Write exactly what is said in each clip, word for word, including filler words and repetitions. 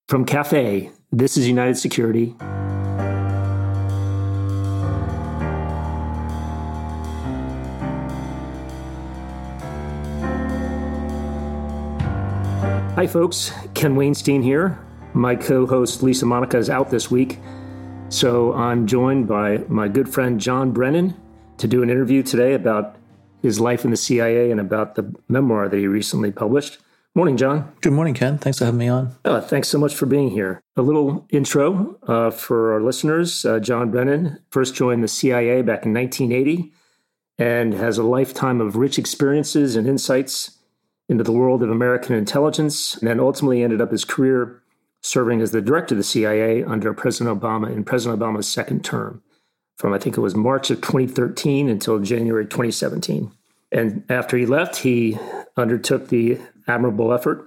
From Cafe, this is United Security. Hi folks, Ken Wainstein here. My co-host Lisa Monica is out this week, so I'm joined by my good friend John Brennan to do an interview today about his life in the C I A and about the memoir that he recently published. Morning, John. Good morning, Ken. Thanks for having me on. Uh, thanks so much for being here. A little intro uh, for our listeners. Uh, John Brennan first joined the C I A back in nineteen eighty and has a lifetime of rich experiences and insights into the world of American intelligence, and then ultimately ended up his career serving as the director of the C I A under President Obama in President Obama's second term, from I think it was March of twenty thirteen until January twenty seventeen. And after he left, he undertook the admirable effort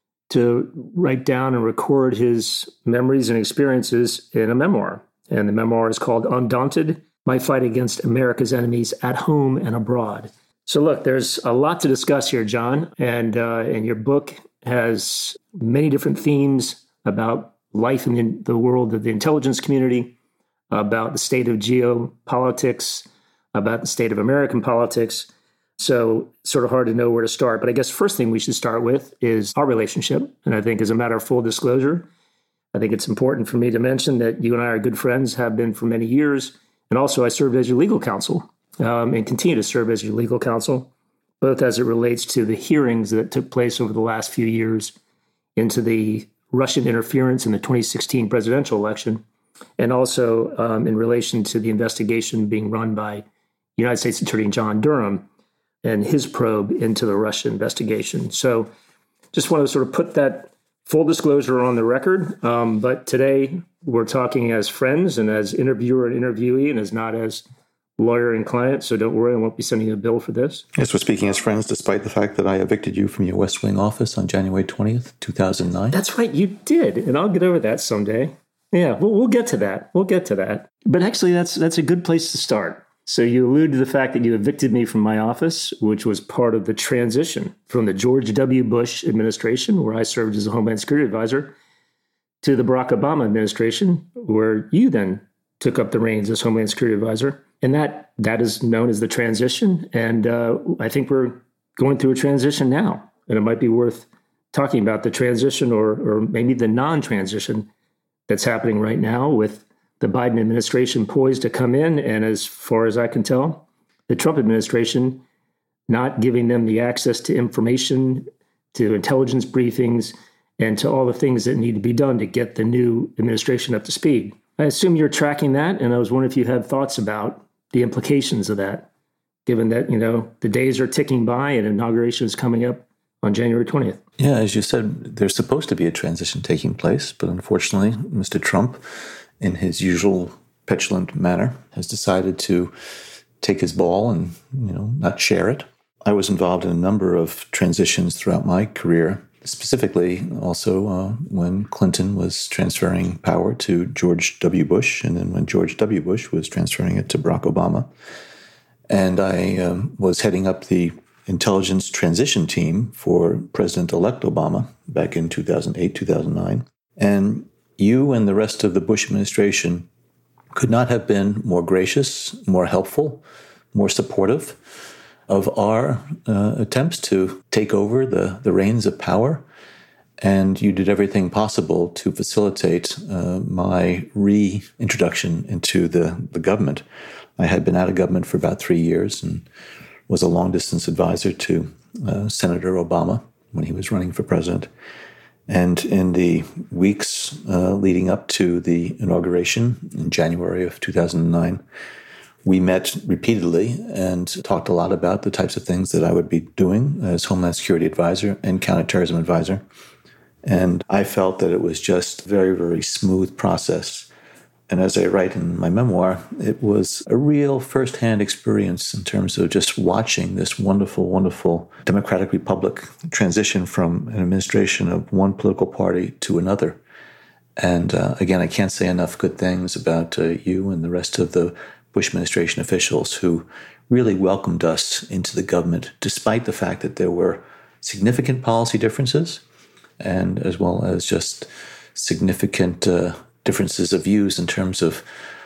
to write down and record his memories and experiences in a memoir. And the memoir is called Undaunted: My Fight Against America's Enemies at Home and Abroad. So look, there's a lot to discuss here, John, and uh, and your book has many different themes about life in the, the world of the intelligence community, about the state of geopolitics, about the state of American politics. So sort of hard to know where to start. But I guess first thing we should start with is our relationship. And I think as a matter of full disclosure, I think it's important for me to mention that you and I are good friends, have been for many years. And also I served as your legal counsel um, and continue to serve as your legal counsel, both as it relates to the hearings that took place over the last few years into the Russian interference in the twenty sixteen presidential election, and also um, in relation to the investigation being run by United States Attorney John Durham and his probe into the Russia investigation. So just want to sort of put that full disclosure on the record. Um, but today we're talking as friends and as interviewer and interviewee, and as not as lawyer and client. So don't worry, I won't be sending you a bill for this. Yes, we're speaking as friends, despite the fact that I evicted you from your West Wing office on January twentieth, two thousand nine. That's right, you did. And I'll get over that someday. Yeah, we'll, we'll get to that. We'll get to that. But actually, that's that's a good place to start. So you allude to the fact that you evicted me from my office, which was part of the transition from the George W. Bush administration, where I served as a Homeland Security advisor, to the Barack Obama administration, where you then took up the reins as Homeland Security advisor. And that that is known as the transition. And uh, I think we're going through a transition now. And it might be worth talking about the transition or or maybe the non-transition that's happening right now with the Biden administration poised to come in, and as far as I can tell, the Trump administration not giving them the access to information, to intelligence briefings, and to all the things that need to be done to get the new administration up to speed. I assume you're tracking that, and I was wondering if you had thoughts about the implications of that, given that, you know, the days are ticking by and inauguration is coming up on January twentieth. Yeah, as you said, there's supposed to be a transition taking place, but unfortunately, Mister Trump, in his usual petulant manner, has decided to take his ball and, you know, not share it. I was involved in a number of transitions throughout my career, specifically also uh, when Clinton was transferring power to George W. Bush, and then when George W. Bush was transferring it to Barack Obama. And I um, was heading up the intelligence transition team for President-elect Obama back in two thousand eight, two thousand nine. And you and the rest of the Bush administration could not have been more gracious, more helpful, more supportive of our uh, attempts to take over the, the reins of power. And you did everything possible to facilitate uh, my reintroduction into the, the government. I had been out of government for about three years and was a long-distance advisor to uh, Senator Obama when he was running for president. And in the weeks uh, leading up to the inauguration in January of two thousand nine, we met repeatedly and talked a lot about the types of things that I would be doing as Homeland Security advisor and counterterrorism advisor. And I felt that it was just a very, very smooth process. And as I write in my memoir, it was a real firsthand experience in terms of just watching this wonderful, wonderful democratic republic transition from an administration of one political party to another. And uh, again, I can't say enough good things about uh, you and the rest of the Bush administration officials who really welcomed us into the government, despite the fact that there were significant policy differences, and as well as just significant uh, differences of views in terms of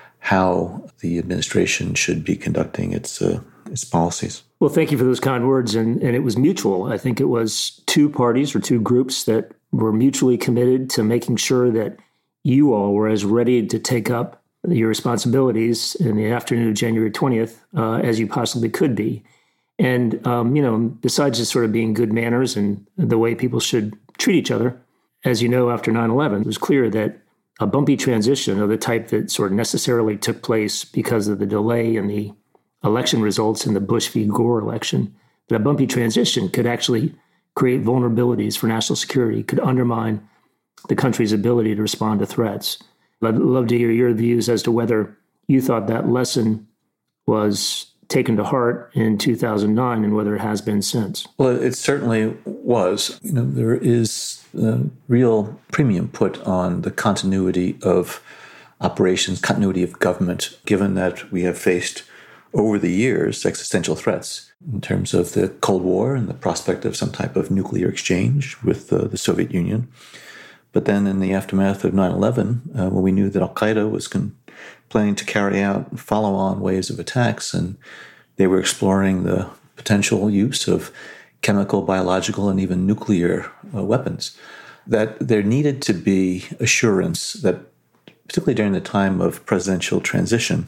how the administration should be conducting its uh, its policies. Well, thank you for those kind words. And, and it was mutual. I think it was two parties or two groups that were mutually committed to making sure that you all were as ready to take up your responsibilities in the afternoon of January twentieth uh, as you possibly could be. And, um, you know, besides just sort of being good manners and the way people should treat each other, as you know, after nine eleven, it was clear that a bumpy transition of the type that sort of necessarily took place because of the delay in the election results in the Bush v. Gore election, that a bumpy transition could actually create vulnerabilities for national security, could undermine the country's ability to respond to threats. I'd love to hear your views as to whether you thought that lesson was taken to heart in two thousand nine and whether it has been since. Well, it certainly was. You know, there is a real premium put on the continuity of operations, continuity of government, given that we have faced over the years existential threats in terms of the Cold War and the prospect of some type of nuclear exchange with uh, the Soviet Union. But then in the aftermath of nine eleven, uh, when we knew that Al-Qaeda was con- planning to carry out follow-on waves of attacks, and they were exploring the potential use of chemical, biological, and even nuclear uh, weapons, that there needed to be assurance that, particularly during the time of presidential transition,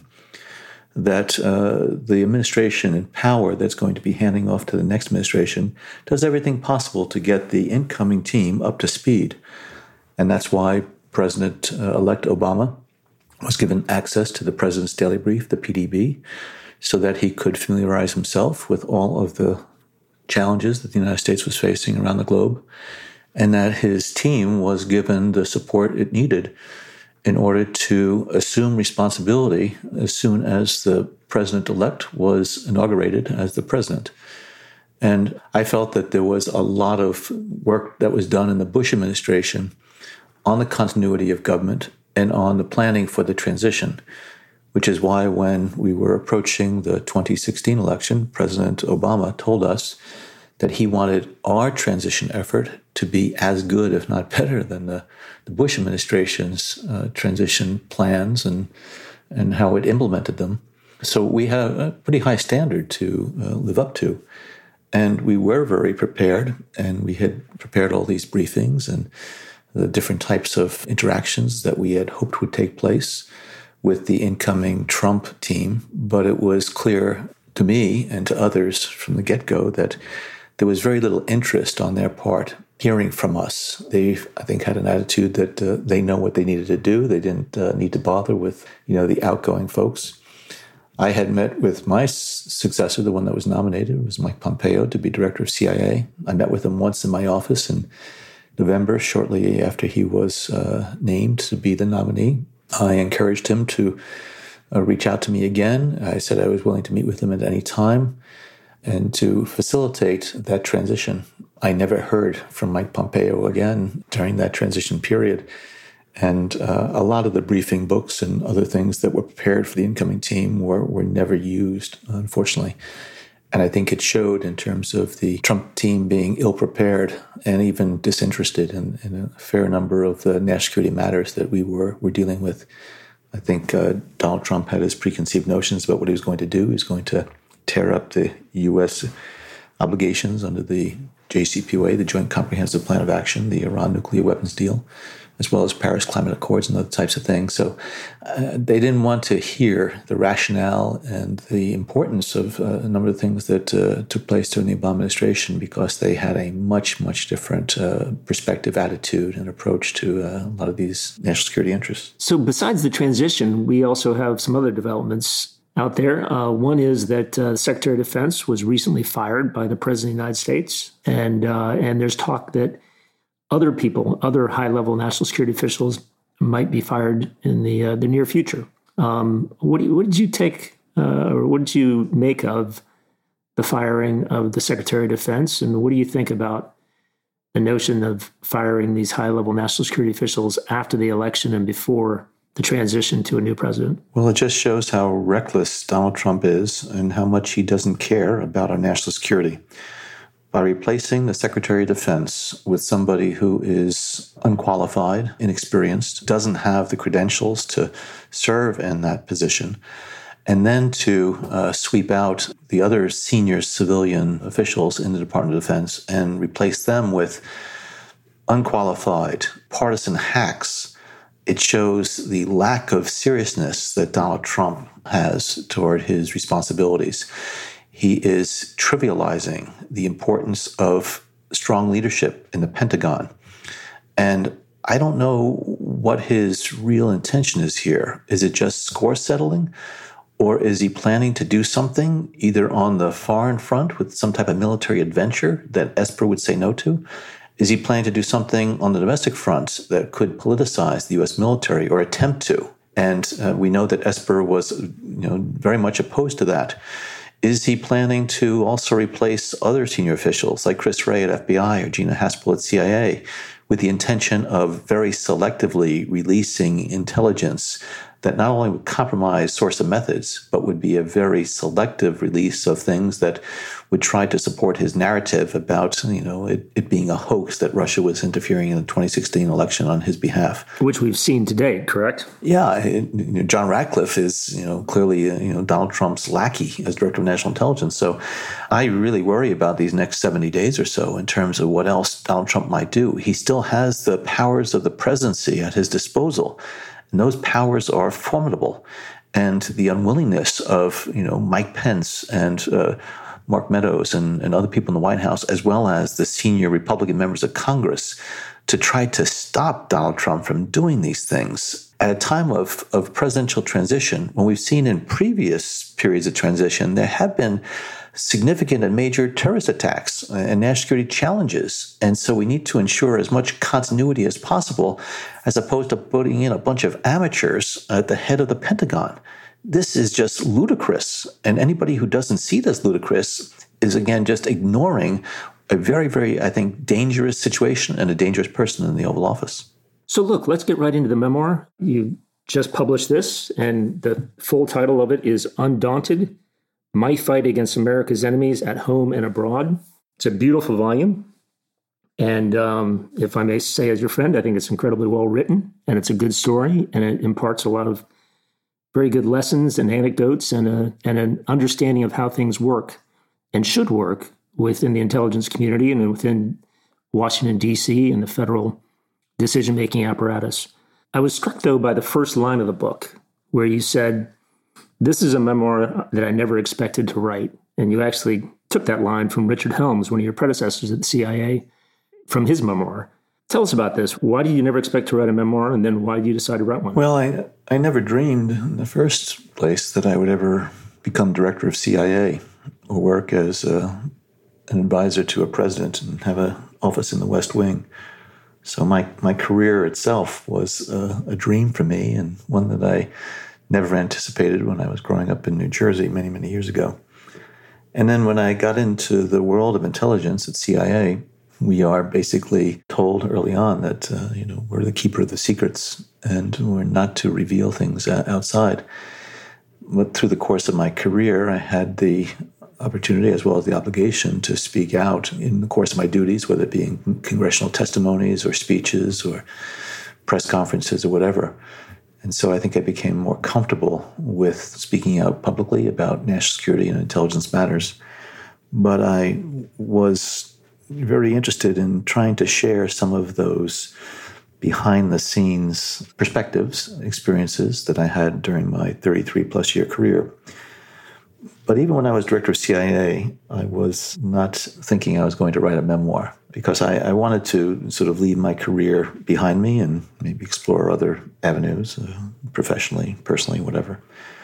that uh, the administration in power that's going to be handing off to the next administration does everything possible to get the incoming team up to speed. And that's why President-elect Obama was given access to the President's Daily Brief, the P D B, so that he could familiarize himself with all of the challenges that the United States was facing around the globe, and that his team was given the support it needed in order to assume responsibility as soon as the president-elect was inaugurated as the president. And I felt that there was a lot of work that was done in the Bush administration on the continuity of government and on the planning for the transition, which is why when we were approaching the twenty sixteen election, President Obama told us that he wanted our transition effort to be as good, if not better, than the, the Bush administration's uh, transition plans and and how it implemented them. So we have a pretty high standard to uh, live up to. And we were very prepared, and we had prepared all these briefings and the different types of interactions that we had hoped would take place with the incoming Trump team. But it was clear to me and to others from the get-go that there was very little interest on their part hearing from us. They, I think, had an attitude that uh, they know what they needed to do. They didn't uh, need to bother with, you know, the outgoing folks. I had met with my successor, the one that was nominated, was Mike Pompeo, to be director of C I A. I met with him once in my office in November, shortly after he was uh, named to be the nominee. I encouraged him to uh, reach out to me again. I said I was willing to meet with him at any time and to facilitate that transition. I never heard from Mike Pompeo again during that transition period. And uh, a lot of the briefing books and other things that were prepared for the incoming team were, were never used, unfortunately. And I think it showed in terms of the Trump team being ill-prepared and even disinterested in, in a fair number of the national security matters that we were, were dealing with. I think uh, Donald Trump had his preconceived notions about what he was going to do. He was going to tear up the U S obligations under the J C P O A, the Joint Comprehensive Plan of Action, the Iran nuclear weapons deal, as well as Paris Climate Accords and other types of things. So uh, they didn't want to hear the rationale and the importance of uh, a number of things that uh, took place during the Obama administration, because they had a much, much different uh, perspective, attitude, and approach to uh, a lot of these national security interests. So besides the transition, we also have some other developments out there. Uh, one is that uh, the Secretary of Defense was recently fired by the President of the United States. And, uh, and there's talk that other people, other high-level national security officials might be fired in the uh, the near future. Um, what, do you, what did you take, uh, or what did you make of the firing of the Secretary of Defense? And what do you think about the notion of firing these high-level national security officials after the election and before the transition to a new president? Well, it just shows how reckless Donald Trump is and how much he doesn't care about our national security. by replacing the Secretary of Defense with somebody who is unqualified, inexperienced, doesn't have the credentials to serve in that position, and then to uh, sweep out the other senior civilian officials in the Department of Defense and replace them with unqualified partisan hacks. It shows the lack of seriousness that Donald Trump has toward his responsibilities. He is trivializing the importance of strong leadership in the Pentagon. And I don't know what his real intention is here. Is it just score settling? Or is he planning to do something either on the foreign front with some type of military adventure that Esper would say no to? Is he planning to do something on the domestic front that could politicize the U S military or attempt to? And uh, we know that Esper was, you know, very much opposed to that. Is he planning to also replace other senior officials like Chris Wray at F B I or Gina Haspel at C I A with the intention of very selectively releasing intelligence that not only would compromise source of methods, but would be a very selective release of things that would try to support his narrative about, you know, it, it being a hoax that Russia was interfering in the twenty sixteen election on his behalf. Which we've seen today, correct? Yeah. It, you know, John Ratcliffe is, you know, clearly, uh, you know, Donald Trump's lackey as Director of National Intelligence. So I really worry about these next seventy days or so in terms of what else Donald Trump might do. He still has the powers of the presidency at his disposal. And those powers are formidable. And the unwillingness of, you know, Mike Pence and uh, Mark Meadows and, and other people in the White House, as well as the senior Republican members of Congress, to try to stop Donald Trump from doing these things at a time of, of presidential transition, when we've seen in previous periods of transition, there have been significant and major terrorist attacks and national security challenges. And so we need to ensure as much continuity as possible, as opposed to putting in a bunch of amateurs at the head of the Pentagon. This is just ludicrous. And anybody who doesn't see this ludicrous is, again, just ignoring a very, very, I think, dangerous situation and a dangerous person in the Oval Office. So look, let's get right into the memoir. You just published this, and the full title of it is Undaunted: My Fight Against America's Enemies at Home and Abroad. It's a beautiful volume. And um, if I may say as your friend, I think it's incredibly well written, and it's a good story, and it imparts a lot of very good lessons and anecdotes and, a, and an understanding of how things work and should work within the intelligence community and within Washington, D C and the federal decision-making apparatus. I was struck, though, by the first line of the book, where you said, "This is a memoir that I never expected to write." And you actually took that line from Richard Helms, one of your predecessors at the C I A, from his memoir. Tell us about this. Why did you never expect to write a memoir, and then why did you decide to write one? Well, I I never dreamed in the first place that I would ever become director of C I A or work as a, an advisor to a president and have an office in the West Wing. So my, my career itself was a, a dream for me, and one that I never anticipated when I was growing up in New Jersey many, many years ago. And then when I got into the world of intelligence at C I A, we are basically told early on that, uh, you know, we're the keeper of the secrets and we're not to reveal things outside. But through the course of my career, I had the opportunity as well as the obligation to speak out in the course of my duties, whether it be in congressional testimonies or speeches or press conferences or whatever. And so I think I became more comfortable with speaking out publicly about national security and intelligence matters. But I was very interested in trying to share some of those behind-the-scenes perspectives, experiences that I had during my thirty-three plus year career. But even when I was director of C I A, I was not thinking I was going to write a memoir, because I, I wanted to sort of leave my career behind me and maybe explore other avenues, uh, professionally, personally, whatever.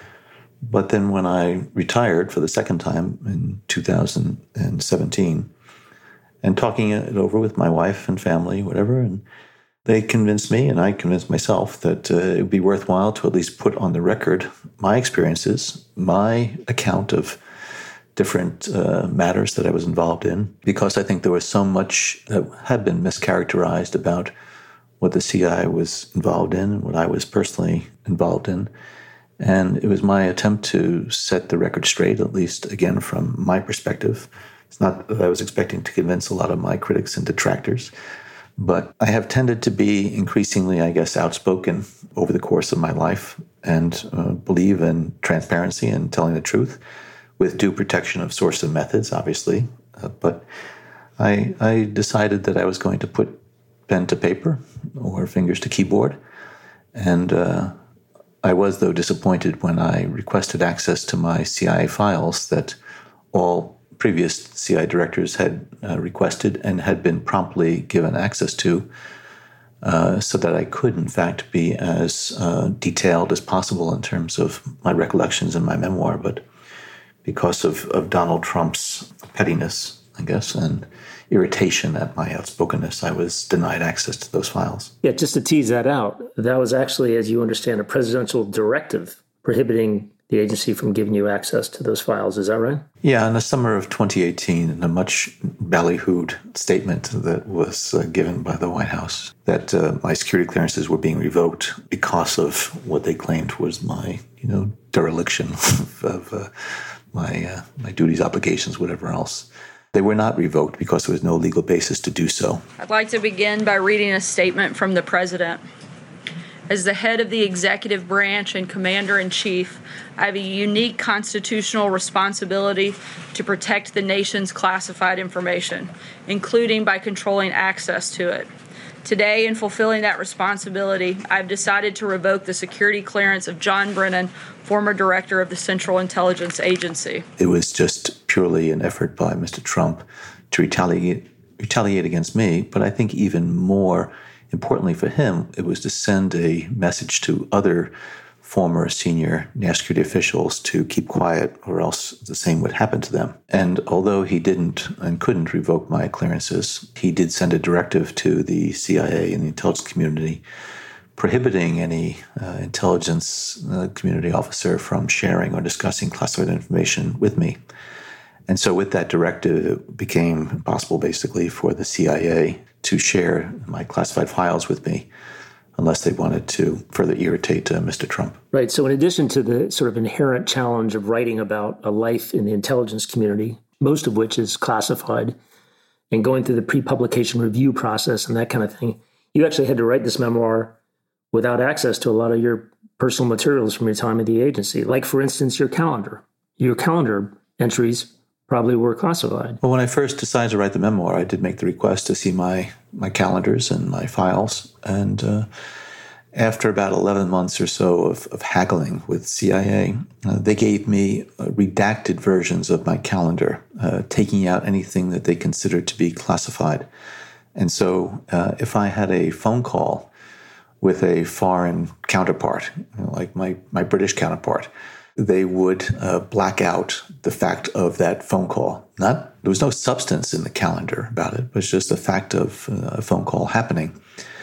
But then when I retired for the second time in two thousand seventeen, and talking it over with my wife and family, whatever, and they convinced me, and I convinced myself, that uh, it would be worthwhile to at least put on the record my experiences, my account of different uh, matters that I was involved in, because I think there was so much that had been mischaracterized about what the C I A was involved in and what I was personally involved in. And it was my attempt to set the record straight, at least, again, from my perspective, It's not that I was expecting to convince a lot of my critics and detractors, but I have tended to be increasingly, I guess, outspoken over the course of my life and uh, believe in transparency and telling the truth with due protection of source and methods, obviously. Uh, but I, I decided that I was going to put pen to paper or fingers to keyboard. And uh, I was, though, disappointed when I requested access to my C I A files that all previous C I A directors had uh, requested and had been promptly given access to, uh, so that I could, in fact, be as uh, detailed as possible in terms of my recollections in my memoir. But because of, of Donald Trump's pettiness, I guess, and irritation at my outspokenness, I was denied access to those files. Yeah, just to tease that out, that was actually, as you understand, a presidential directive prohibiting the agency from giving you access to those files. Is that right? Yeah, in the summer of twenty eighteen, in a much ballyhooed statement that was uh, given by the White House, that uh, my security clearances were being revoked because of what they claimed was my, you know, dereliction of, of uh, my uh, my duties, obligations, whatever else. They were not revoked because there was no legal basis to do so. I'd like to begin by reading a statement from the President. As the head of the executive branch and commander-in-chief, I have a unique constitutional responsibility to protect the nation's classified information, including by controlling access to it. Today, in fulfilling that responsibility, I've decided to revoke the security clearance of John Brennan, former director of the Central Intelligence Agency. It was just purely an effort by Mister Trump to retaliate, retaliate against me, but I think even more importantly for him, it was to send a message to other former senior national security officials to keep quiet or else the same would happen to them. And although he didn't and couldn't revoke my clearances, he did send a directive to the C I A and the intelligence community prohibiting any uh, intelligence uh, community officer from sharing or discussing classified information with me. And so with that directive, it became impossible basically for the C I A to share my classified files with me unless they wanted to further irritate uh, Mister Trump. Right. So in addition to the sort of inherent challenge of writing about a life in the intelligence community, most of which is classified, and going through the pre-publication review process and that kind of thing, you actually had to write this memoir without access to a lot of your personal materials from your time at the agency. Like, for instance, your calendar. Your calendar entries probably were classified. Well, when I first decided to write the memoir, I did make the request to see my, my calendars and my files. And uh, after about eleven months or so of, of haggling with C I A, uh, they gave me uh, redacted versions of my calendar, uh, taking out anything that they considered to be classified. And so uh, if I had a phone call with a foreign counterpart, you know, like my, my British counterpart, they would uh, black out the fact of that phone call. Not there was no substance in the calendar about it. It was just the fact of uh, a phone call happening.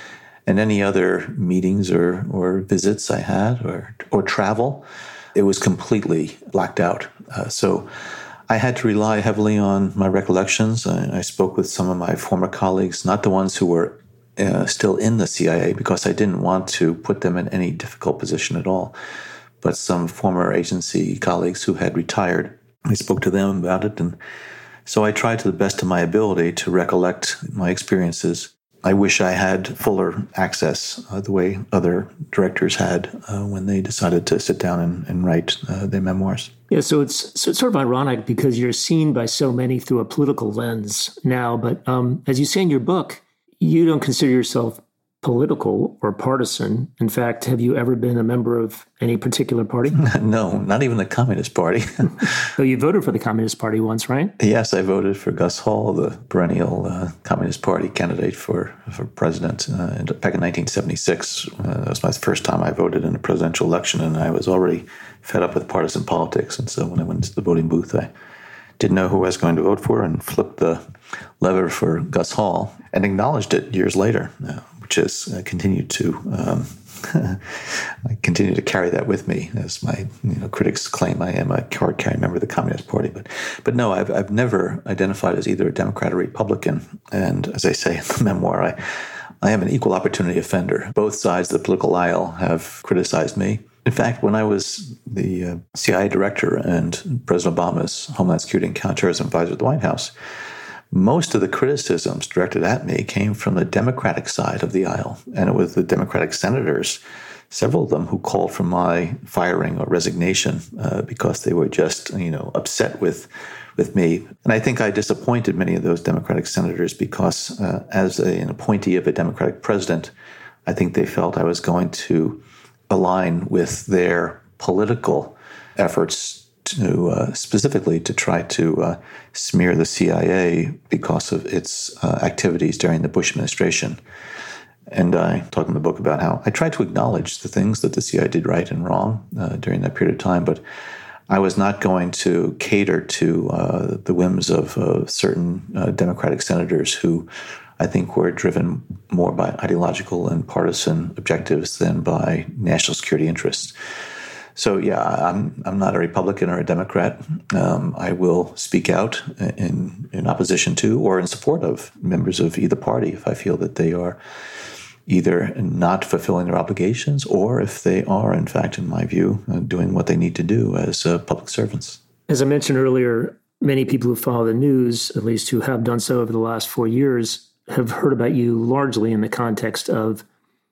And any other meetings or, or visits I had or or travel, it was completely blacked out. Uh, so I had to rely heavily on my recollections. I, I spoke with some of my former colleagues, not the ones who were uh, still in the C I A, because I didn't want to put them in any difficult position at all, but some former agency colleagues who had retired. I spoke to them about it, and so I tried to the best of my ability to recollect my experiences. I wish I had fuller access uh, the way other directors had uh, when they decided to sit down and, and write uh, their memoirs. Yeah, so it's, so it's sort of ironic because you're seen by so many through a political lens now, but um, as you say in your book, you don't consider yourself political or partisan. In fact, have you ever been a member of any particular party? No, not even the Communist Party. So you voted for the Communist Party once, right? Yes, I voted for Gus Hall, the perennial uh, Communist Party candidate for, for president. Uh, back in nineteen seventy-six, uh, that was my first time I voted in a presidential election, and I was already fed up with partisan politics. And so when I went to the voting booth, I didn't know who I was going to vote for and flipped the lever for Gus Hall and acknowledged it years later, uh, which has uh, continued to um, I continue to carry that with me, as my you know, critics claim I am a card-carrying member of the Communist Party. But but no, I've I've never identified as either a Democrat or Republican. And as I say in the memoir, I I am an equal opportunity offender. Both sides of the political aisle have criticized me. In fact, when I was the uh, C I A director and President Obama's Homeland Security and Counterterrorism advisor at the White House, most of the criticisms directed at me came from the Democratic side of the aisle. And it was the Democratic senators, several of them, who called for my firing or resignation uh, because they were just, you know, upset with with me. And I think I disappointed many of those Democratic senators because uh, as a, an appointee of a Democratic president, I think they felt I was going to align with their political efforts to uh, specifically to try to uh, smear the C I A because of its uh, activities during the Bush administration. And I talk in the book about how I tried to acknowledge the things that the C I A did right and wrong uh, during that period of time, but I was not going to cater to uh, the whims of uh, certain uh, Democratic senators who I think were driven more by ideological and partisan objectives than by national security interests. So, yeah, I'm I'm not a Republican or a Democrat. Um, I will speak out in in opposition to or in support of members of either party if I feel that they are either not fulfilling their obligations or if they are, in fact, in my view, uh, doing what they need to do as uh, public servants. As I mentioned earlier, many people who follow the news, at least who have done so over the last four years, have heard about you largely in the context of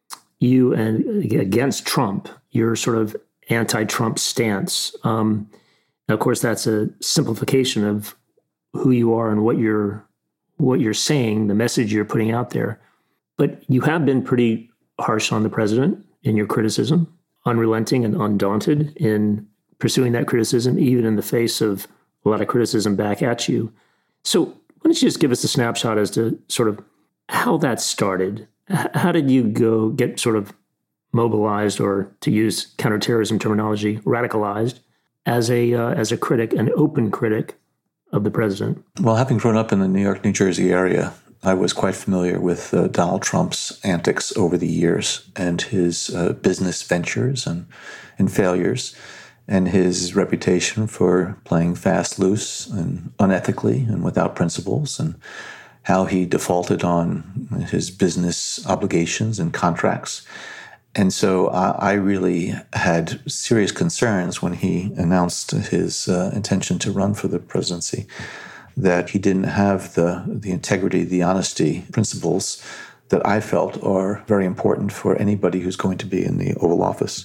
you and against Trump, your sort of anti-Trump stance. Um, of course, that's a simplification of who you are and what you're what you're saying, the message you're putting out there. But you have been pretty harsh on the president in your criticism, unrelenting and undaunted in pursuing that criticism, even in the face of a lot of criticism back at you. So why don't you just give us a snapshot as to sort of how that started? How did you go get sort of mobilized, or to use counterterrorism terminology, radicalized as a uh, as a critic, an open critic of the president? Well, having grown up in the New York, New Jersey area, I was quite familiar with uh, Donald Trump's antics over the years and his uh, business ventures and, and failures, and his reputation for playing fast, loose, and unethically and without principles, and how he defaulted on his business obligations and contracts. And so uh, I really had serious concerns when he announced his uh, intention to run for the presidency, that he didn't have the, the integrity, the honesty principles that I felt are very important for anybody who's going to be in the Oval Office.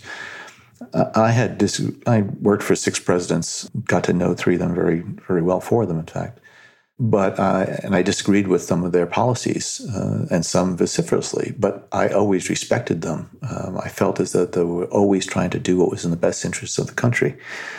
Uh, I had dis- I worked for six presidents, got to know three of them very, very well, four of them, in fact. But uh, and I disagreed with some of their policies uh, and some vociferously, but I always respected them. Um, I felt as though they were always trying to do what was in the best interests of the country.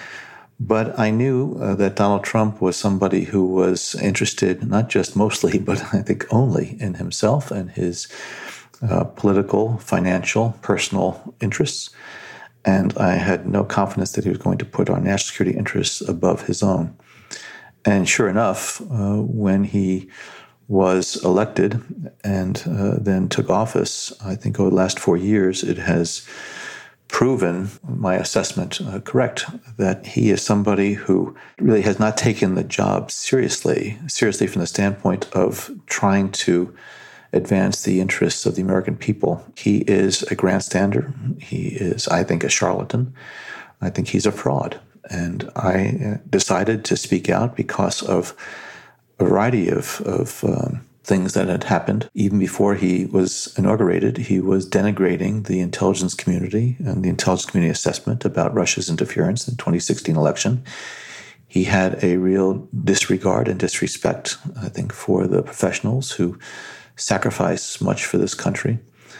But I knew uh, that Donald Trump was somebody who was interested, not just mostly, but I think only in himself and his uh, political, financial, personal interests. And I had no confidence that he was going to put our national security interests above his own. And sure enough, uh, when he was elected and uh, then took office, I think over the last four years, it has proven my assessment uh, correct, that he is somebody who really has not taken the job seriously, seriously from the standpoint of trying to advance the interests of the American people. He is a grandstander. He is, I think, a charlatan. I think he's a fraud. And I decided to speak out because of a variety of, of um, things that had happened. Even before he was inaugurated, he was denigrating the intelligence community and the intelligence community assessment about Russia's interference in the twenty sixteen election. He had a real disregard and disrespect, I think, for the professionals who sacrifice much for this country.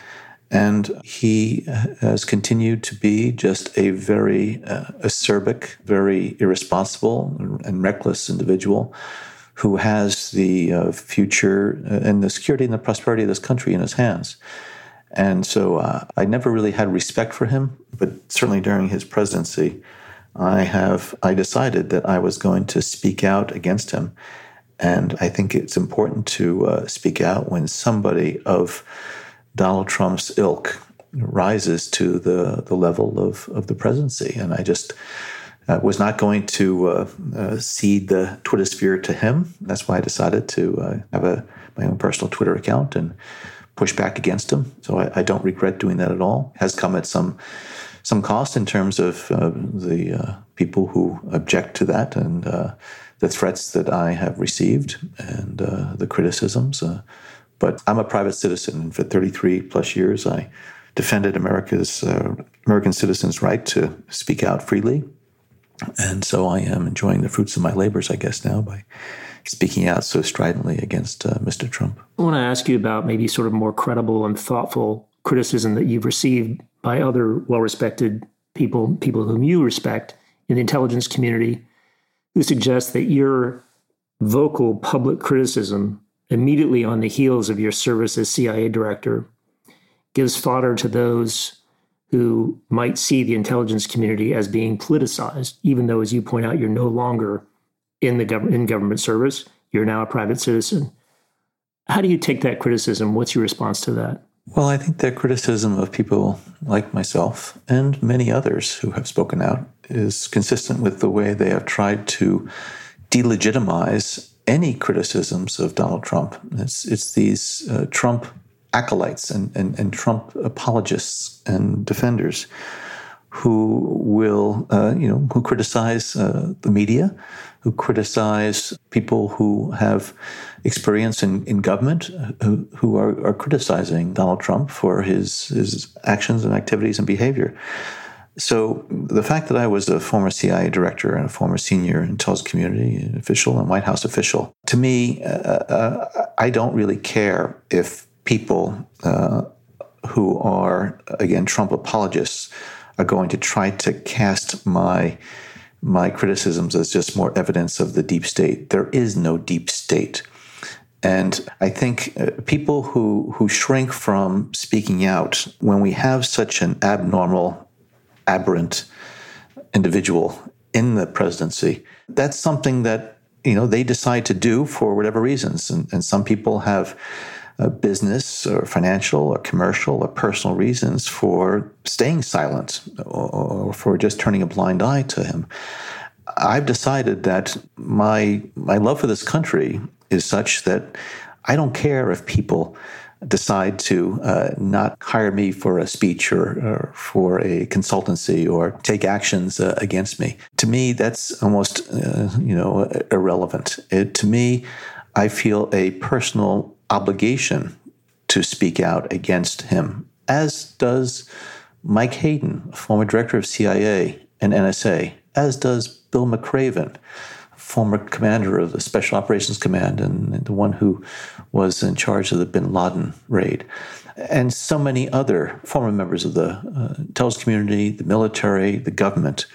And he has continued to be just a very uh, acerbic, very irresponsible and reckless individual who has the uh, future and the security and the prosperity of this country in his hands. And so uh, I never really had respect for him, but certainly during his presidency, I have I decided that I was going to speak out against him. And I think it's important to uh, speak out when somebody of Donald Trump's ilk rises to the, the level of, of the presidency. And I just uh, was not going to uh, uh, cede the Twitter sphere to him. That's why I decided to uh, have a my own personal Twitter account and push back against him. So I, I don't regret doing that at all. It has come at some some cost in terms of uh, the uh, people who object to that and uh, the threats that I have received and uh, the criticisms. Uh, but I'm a private citizen, and for thirty-three plus years, I defended America's uh, American citizens' right to speak out freely. And so I am enjoying the fruits of my labors, I guess, now by speaking out so stridently against uh, Mister Trump. I want to ask you about maybe sort of more credible and thoughtful criticism that you've received by other well-respected people, people whom you respect in the intelligence community, who suggest that your vocal public criticism immediately on the heels of your service as C I A director gives fodder to those who might see the intelligence community as being politicized, even though, as you point out, you're no longer in the gov- in government service. You're now a private citizen. How do you take that criticism? What's your response to that? Well, I think that criticism of people like myself and many others who have spoken out is consistent with the way they have tried to delegitimize any criticisms of Donald Trump. It's, it's these uh, Trump acolytes and, and, and Trump apologists and defenders who will, uh, you know, who criticize uh, the media, who criticize people who have experience in, in government, who, who are, are criticizing Donald Trump for his, his actions and activities and behavior. So the fact that I was a former C I A director and a former senior intelligence community official and White House official, to me, uh, uh, I don't really care if people uh, who are, again, Trump apologists are going to try to cast my my criticisms as just more evidence of the deep state. There is no deep state. And I think uh, people who, who shrink from speaking out when we have such an abnormal, aberrant individual in the presidency, that's something that, you know, they decide to do for whatever reasons. And, and some people have uh, business or financial or commercial or personal reasons for staying silent or, or for just turning a blind eye to him. I've decided that my my love for this country is such that I don't care if people decide to uh, not hire me for a speech or, or for a consultancy or take actions uh, against me. To me, that's almost uh, you know irrelevant. It, to me, I feel a personal obligation to speak out against him, as does Mike Hayden, former director of C I A and N S A, as does Bill McRaven, former commander of the Special Operations Command and the one who was in charge of the bin Laden raid, and so many other former members of the uh, intelligence community, the military, the government.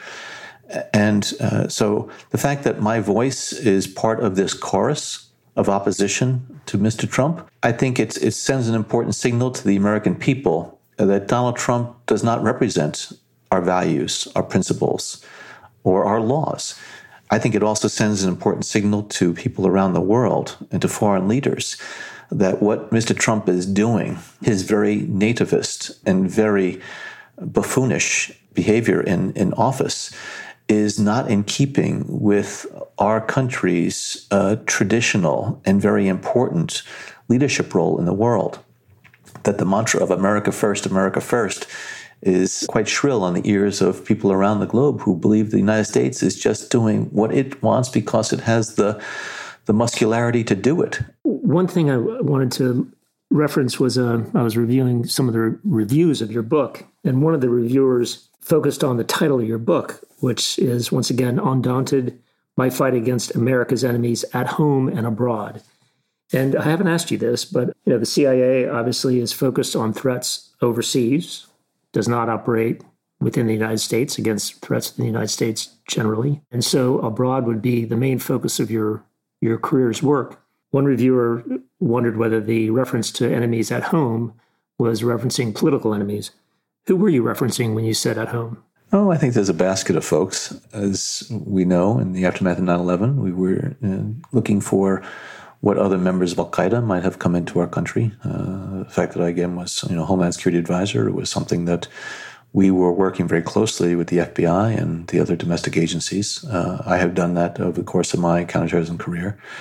And uh, so the fact that my voice is part of this chorus of opposition to Mister Trump, I think it's, it sends an important signal to the American people that Donald Trump does not represent our values, our principles, or our laws. I think it also sends an important signal to people around the world and to foreign leaders that what Mister Trump is doing, his very nativist and very buffoonish behavior in, in office, is not in keeping with our country's uh, traditional and very important leadership role in the world. That the mantra of America first, America first, is quite shrill on the ears of people around the globe who believe the United States is just doing what it wants because it has the the muscularity to do it. One thing I wanted to reference was uh, I was reviewing some of the re- reviews of your book, and one of the reviewers focused on the title of your book, which is, once again, Undaunted, My Fight Against America's Enemies at Home and Abroad. And I haven't asked you this, but you know, the C I A obviously is focused on threats overseas, does not operate within the United States against threats in the United States generally. And so abroad would be the main focus of your, your career's work. One reviewer wondered whether the reference to enemies at home was referencing political enemies. Who were you referencing when you said at home? Oh, I think there's a basket of folks. As we know, in the aftermath of nine eleven, we were uh, looking for what other members of Al-Qaeda might have come into our country. Uh, the fact that I, again, was you know, Homeland Security Advisor was something that we were working very closely with the F B I and the other domestic agencies. Uh, I have done that over the course of my counterterrorism career.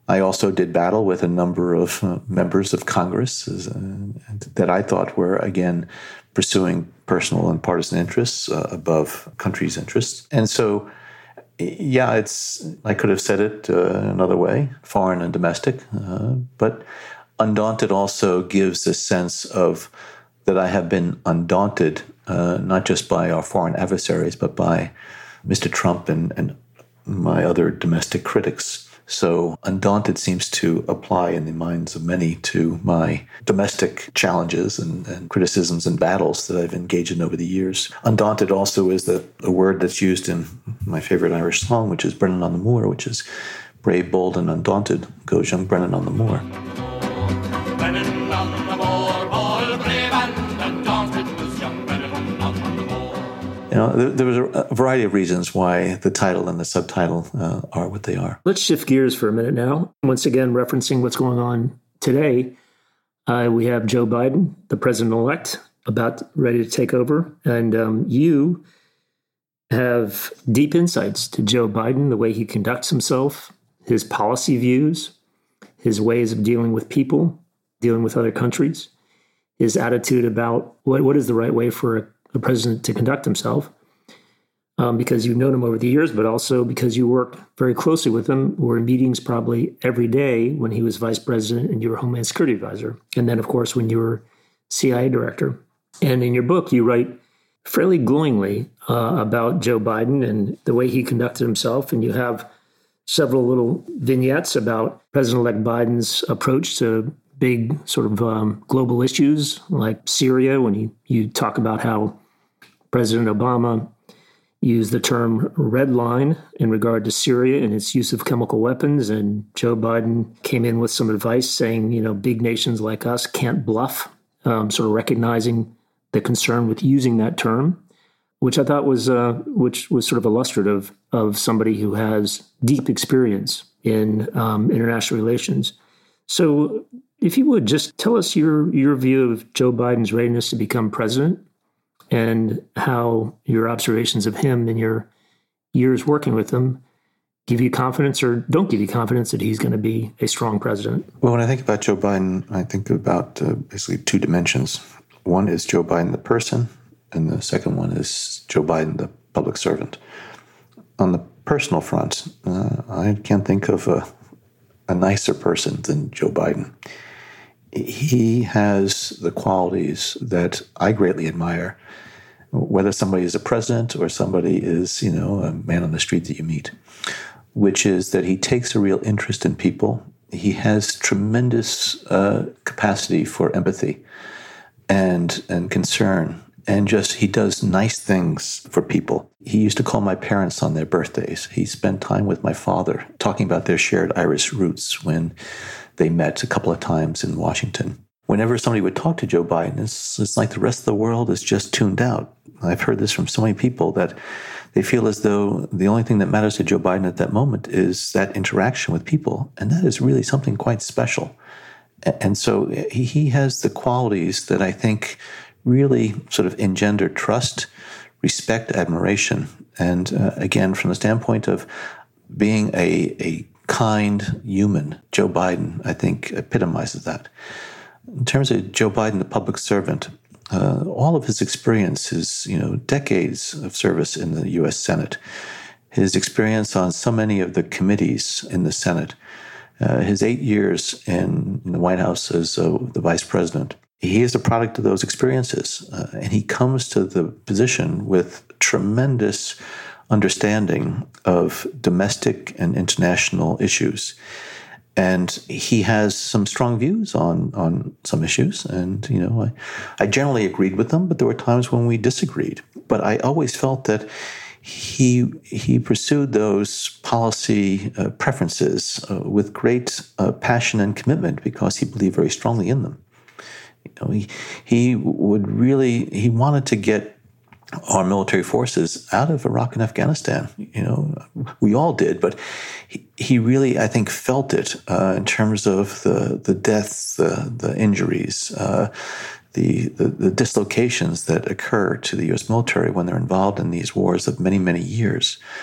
I also did battle with a number of uh, members of Congress uh, that I thought were, again, pursuing personal and partisan interests uh, above country's interests. And so, yeah, it's I could have said it uh, another way, foreign and domestic, uh, but undaunted also gives a sense of that I have been undaunted, uh, not just by our foreign adversaries, but by Mister Trump and, and my other domestic critics. So undaunted seems to apply in the minds of many to my domestic challenges and, and criticisms and battles that I've engaged in over the years. Undaunted also is the, a word that's used in my favorite Irish song, which is Brennan on the Moor, which is brave, bold, and undaunted goes young Brennan on the moor. Brennan on the moor, bold, brave, and undaunted was young Brennan on the moor. You know, there, there was a variety of reasons why the title and the subtitle uh, are what they are. Let's shift gears for a minute now. Once again, referencing what's going on today, uh, we have Joe Biden, the president-elect, about ready to take over. And um, you have deep insights to Joe Biden, the way he conducts himself, his policy views, his ways of dealing with people, dealing with other countries, his attitude about what, what is the right way for a the president to conduct himself, um, because you've known him over the years, but also because you worked very closely with him, were in meetings probably every day when he was vice president and you were Homeland Security advisor. And then, of course, when you were C I A director. And in your book, you write fairly glowingly uh, about Joe Biden and the way he conducted himself. And you have several little vignettes about President-elect Biden's approach to big sort of um, global issues like Syria, when you, you talk about how President Obama used the term red line in regard to Syria and its use of chemical weapons. And Joe Biden came in with some advice saying, you know, big nations like us can't bluff, um, sort of recognizing the concern with using that term, which I thought was uh, which was sort of illustrative of somebody who has deep experience in um, international relations. So if you would, just tell us your, your view of Joe Biden's readiness to become president and how your observations of him and your years working with him give you confidence or don't give you confidence that he's going to be a strong president. Well, when I think about Joe Biden, I think about uh, basically two dimensions. One is Joe Biden, the person, and the second one is Joe Biden, the public servant. On the personal front, uh, I can't think of a, a nicer person than Joe Biden. He has the qualities that I greatly admire, whether somebody is a president or somebody is, you know, a man on the street that you meet, which is that he takes a real interest in people. He has tremendous uh, capacity for empathy and and concern, and just he does nice things for people. He used to call my parents on their birthdays. He spent time with my father talking about their shared Irish roots when they met a couple of times in Washington. Whenever somebody would talk to Joe Biden, it's, it's like the rest of the world is just tuned out. I've heard this from so many people that they feel as though the only thing that matters to Joe Biden at that moment is that interaction with people. And that is really something quite special. And so he, he has the qualities that I think really sort of engender trust, respect, admiration. And uh, again, from the standpoint of being a, a kind human, Joe Biden, I think, epitomizes that. In terms of Joe Biden, the public servant, uh, all of his experience, his you know decades of service in the U S Senate, his experience on so many of the committees in the Senate, uh, his eight years in, in the White House as uh, the vice president, he is a product of those experiences, uh, and he comes to the position with tremendous understanding of domestic and international issues. And he has some strong views on, on some issues. And, you know, I, I generally agreed with them, but there were times when we disagreed. But I always felt that he he pursued those policy uh, preferences uh, with great uh, passion and commitment because he believed very strongly in them. You know, he, he would really, he wanted to get our military forces out of Iraq and Afghanistan. You know, we all did, but he, he really, I think, felt it uh, in terms of the the deaths, the the injuries, uh, the, the the dislocations that occur to the U S military when they're involved in these wars of many, many years.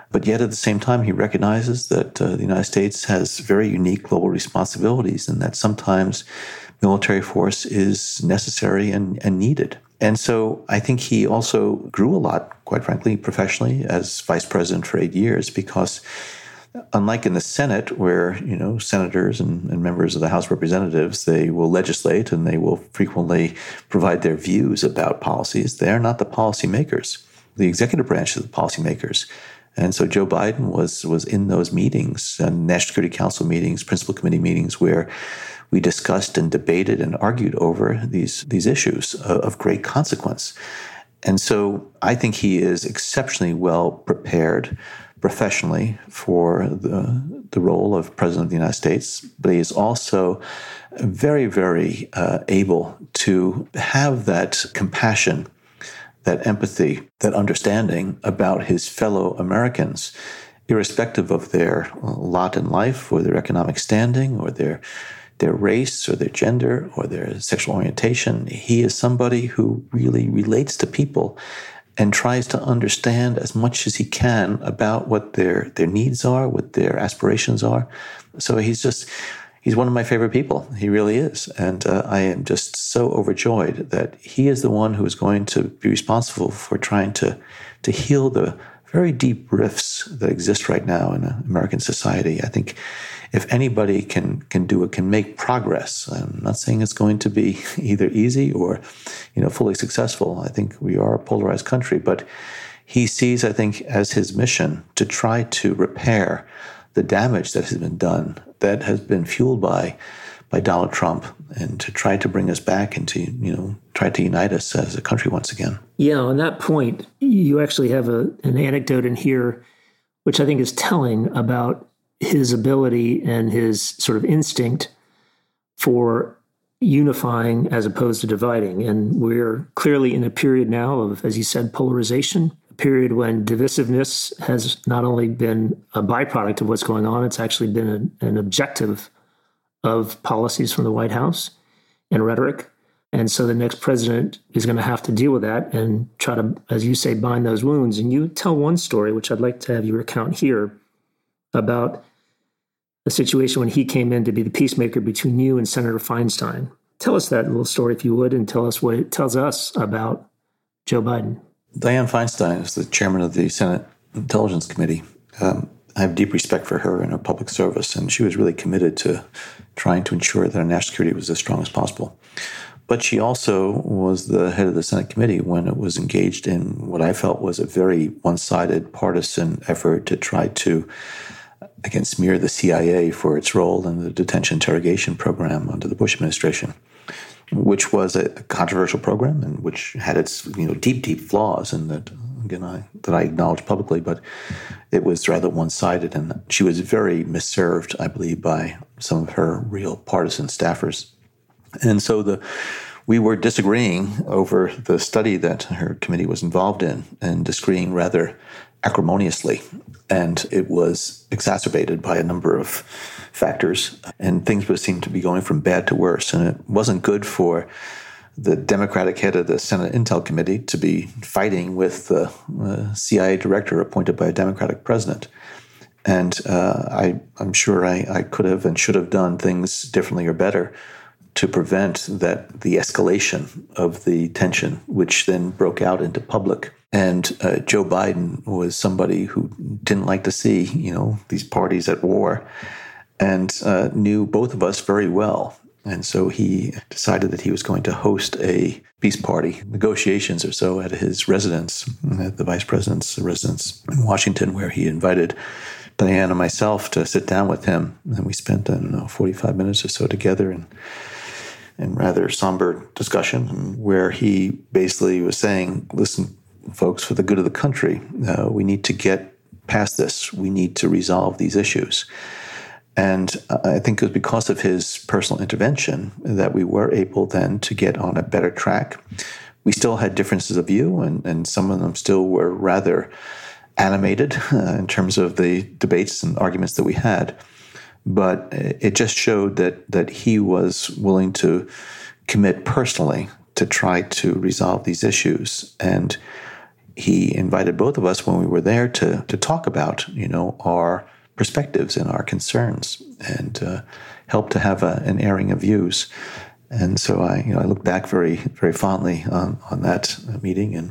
But yet at the same time, he recognizes that uh, the United States has very unique global responsibilities and that sometimes military force is necessary and, and needed. And so I think he also grew a lot, quite frankly, professionally as vice president for eight years, because unlike in the Senate, where, you know, senators and, and members of the House of Representatives, they will legislate and they will frequently provide their views about policies, they are not the policymakers. The executive branch is the policymakers. And so Joe Biden was was in those meetings, and National Security Council meetings, principal committee meetings, where we discussed and debated and argued over these, these issues of, of great consequence. And so I think he is exceptionally well prepared professionally for the, the role of President of the United States, but he is also very, very uh, able to have that compassion, that empathy, that understanding about his fellow Americans, irrespective of their lot in life or their economic standing or their their race or their gender or their sexual orientation. He is somebody who really relates to people and tries to understand as much as he can about what their their needs are, what their aspirations are. So he's just, he's one of my favorite people. He really is. And uh, I am just so overjoyed that he is the one who is going to be responsible for trying to, to heal the very deep rifts that exist right now in American society. I think if anybody can can do it, can make progress. I'm not saying it's going to be either easy or, you know, fully successful. I think we are a polarized country, but he sees, I think, as his mission to try to repair the damage that has been done, that has been fueled by by Donald Trump, and to try to bring us back and to, you know, try to unite us as a country once again. Yeah, on that point, you actually have a, an anecdote in here, which I think is telling about his ability and his sort of instinct for unifying as opposed to dividing. And we're clearly in a period now of, as you said, polarization, a period when divisiveness has not only been a byproduct of what's going on, it's actually been a, an objective of policies from the White House and rhetoric. And so the next president is going to have to deal with that and try to, as you say, bind those wounds. And you tell one story, which I'd like to have you recount here, about a situation when he came in to be the peacemaker between you and Senator Feinstein. Tell us that little story, if you would, and tell us what it tells us about Joe Biden. Dianne Feinstein is the chairman of the Senate Intelligence Committee. Um, I have deep respect for her and her public service, and she was really committed to trying to ensure that our national security was as strong as possible. But she also was the head of the Senate committee when it was engaged in what I felt was a very one-sided partisan effort to try to, again, smear the C I A for its role in the detention interrogation program under the Bush administration, which was a controversial program and which had its, you know, deep, deep flaws, and that, again, I, that I acknowledge publicly, but it was rather one-sided, and she was very misserved, I believe, by some of her real partisan staffers. And so the we were disagreeing over the study that her committee was involved in, and disagreeing rather acrimoniously. And it was exacerbated by a number of factors, and things seemed to be going from bad to worse. And it wasn't good for the Democratic head of the Senate Intel Committee to be fighting with the uh, C I A director appointed by a Democratic president. And uh, I, I'm sure I, I could have and should have done things differently or better to prevent that the escalation of the tension, which then broke out into public. And uh, Joe Biden was somebody who didn't like to see, you know, these parties at war, and uh, knew both of us very well. And so he decided that he was going to host a peace party, negotiations or so, at his residence, at the vice president's residence in Washington, where he invited Dianne and myself to sit down with him. And we spent, I don't know, forty-five minutes or so together, and in rather somber discussion, where he basically was saying, listen, folks, for the good of the country, uh, we need to get past this. We need to resolve these issues. And I think it was because of his personal intervention that we were able then to get on a better track. We still had differences of view, and, and some of them still were rather animated uh, in terms of the debates and arguments that we had. But it just showed that that he was willing to commit personally to try to resolve these issues. And he invited both of us when we were there to to talk about, you know, our perspectives and our concerns, and uh, help to have a, an airing of views. And so I, you know, I look back very, very fondly on, on that meeting, and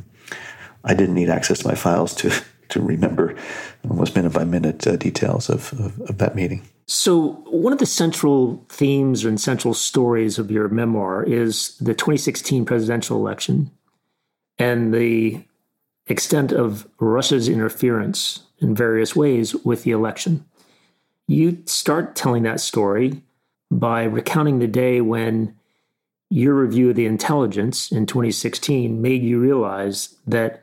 I didn't need access to my files to to remember almost minute by minute uh, details of, of, of that meeting. So one of the central themes and central stories of your memoir is the twenty sixteen presidential election and the extent of Russia's interference in various ways with the election. You start telling that story by recounting the day when your review of the intelligence in twenty sixteen made you realize that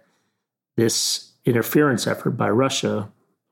this interference effort by Russia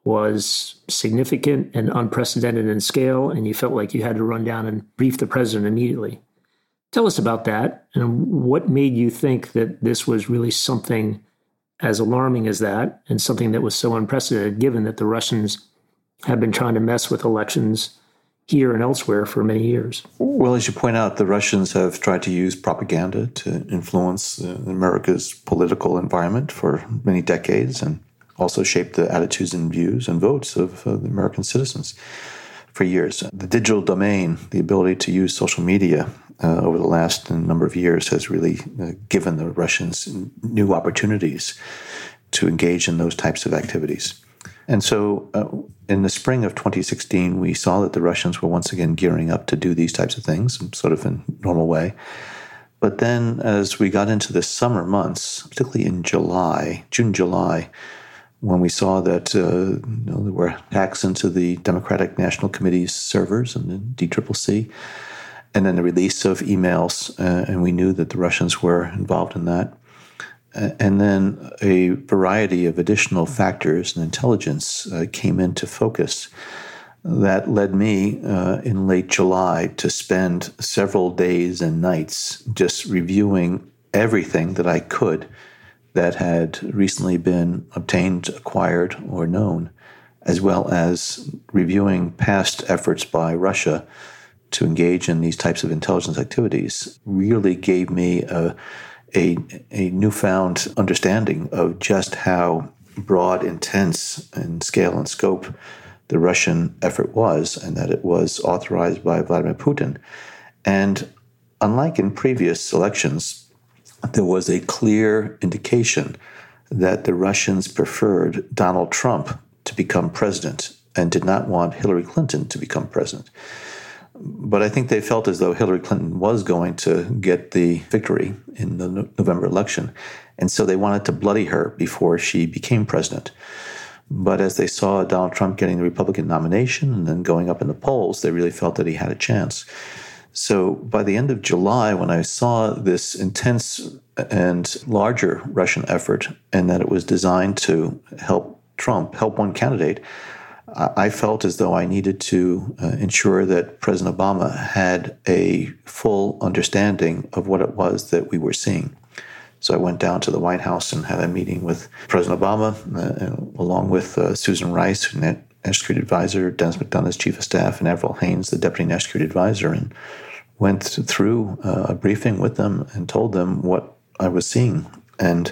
was significant and unprecedented in scale, and you felt like you had to run down and brief the president immediately. Tell us about that, and what made you think that this was really something as alarming as that, and something that was so unprecedented, given that the Russians have been trying to mess with elections here and elsewhere for many years. Well, as you point out, the Russians have tried to use propaganda to influence uh, America's political environment for many decades, and also shape the attitudes and views and votes of uh, the American citizens for years. The digital domain, the ability to use social media uh, over the last number of years, has really uh, given the Russians new opportunities to engage in those types of activities. And so uh, in the spring of twenty sixteen, we saw that the Russians were once again gearing up to do these types of things, sort of in a normal way. But then as we got into the summer months, particularly in July, June, July, when we saw that uh, you know, there were hacks into the Democratic National Committee's servers and the D C C C, and then the release of emails, uh, and we knew that the Russians were involved in that. Uh, and then a variety of additional factors and intelligence uh, came into focus that led me uh, in late July to spend several days and nights just reviewing everything that I could that had recently been obtained, acquired, or known, as well as reviewing past efforts by Russia to engage in these types of intelligence activities. Really gave me a, a, a newfound understanding of just how broad, intense in scale and scope the Russian effort was, and that it was authorized by Vladimir Putin. And unlike in previous elections, there was a clear indication that the Russians preferred Donald Trump to become president and did not want Hillary Clinton to become president. But I think they felt as though Hillary Clinton was going to get the victory in the November election, and so they wanted to bloody her before she became president. But as they saw Donald Trump getting the Republican nomination and then going up in the polls, they really felt that he had a chance. So by the end of July, when I saw this intense and larger Russian effort, and that it was designed to help Trump, help one candidate, I felt as though I needed to uh, ensure that President Obama had a full understanding of what it was that we were seeing. So I went down to the White House and had a meeting with President Obama, uh, along with uh, Susan Rice, National Security Advisor, Dennis McDonough's Chief of Staff, and Avril Haines, the Deputy National Security Advisor, and went through uh, a briefing with them and told them what I was seeing. And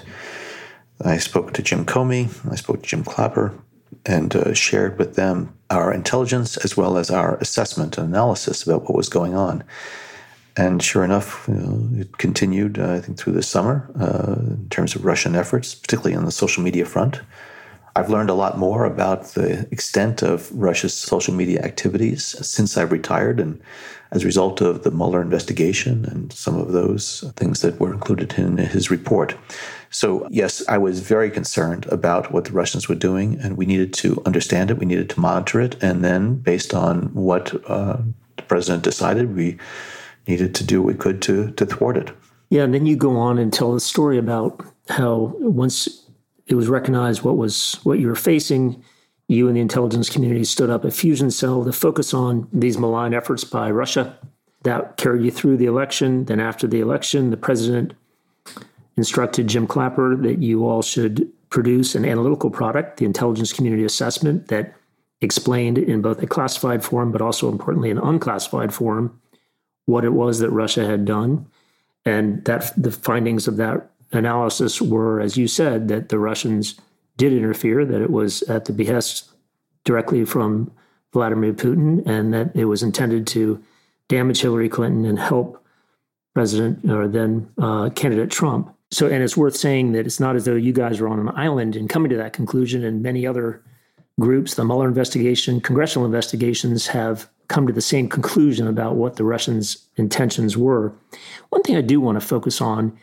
I spoke to Jim Comey, I spoke to Jim Clapper, and uh, shared with them our intelligence as well as our assessment and analysis about what was going on. And sure enough, you know, it continued, uh, I think, through the summer uh, in terms of Russian efforts, particularly on the social media front. I've learned a lot more about the extent of Russia's social media activities since I've retired, and as a result of the Mueller investigation and some of those things that were included in his report. So yes, I was very concerned about what the Russians were doing, and we needed to understand it, we needed to monitor it, and then based on what uh, the president decided, we needed to do what we could to, to thwart it. Yeah, and then you go on and tell the story about how once it was recognized what was what you were facing, you and the intelligence community stood up a fusion cell to focus on these malign efforts by Russia. That carried you through the election. Then after the election, the president instructed Jim Clapper that you all should produce an analytical product, the intelligence community assessment, that explained in both a classified form, but also importantly an unclassified form, what it was that Russia had done. And that the findings of that analysis were, as you said, that the Russians did interfere, that it was at the behest directly from Vladimir Putin, and that it was intended to damage Hillary Clinton and help President or then uh, candidate Trump. So, and it's worth saying that it's not as though you guys were on an island in coming to that conclusion, and many other groups, the Mueller investigation, congressional investigations have come to the same conclusion about what the Russians' intentions were. One thing I do want to focus on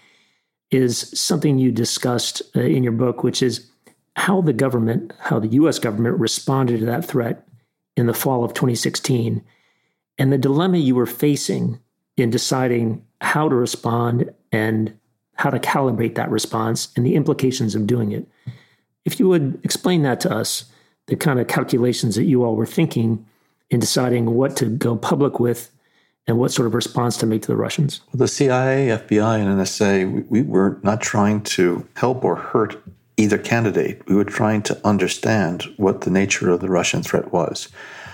is something you discussed uh, in your book, which is how the government, how the U S government responded to that threat in the fall of twenty sixteen, and the dilemma you were facing in deciding how to respond and how to calibrate that response and the implications of doing it. If you would explain that to us, the kind of calculations that you all were thinking in deciding what to go public with and what sort of response to make to the Russians. Well, the C I A, F B I, and N S A, we, we were not trying to help or hurt either candidate. We were trying to understand what the nature of the Russian threat was.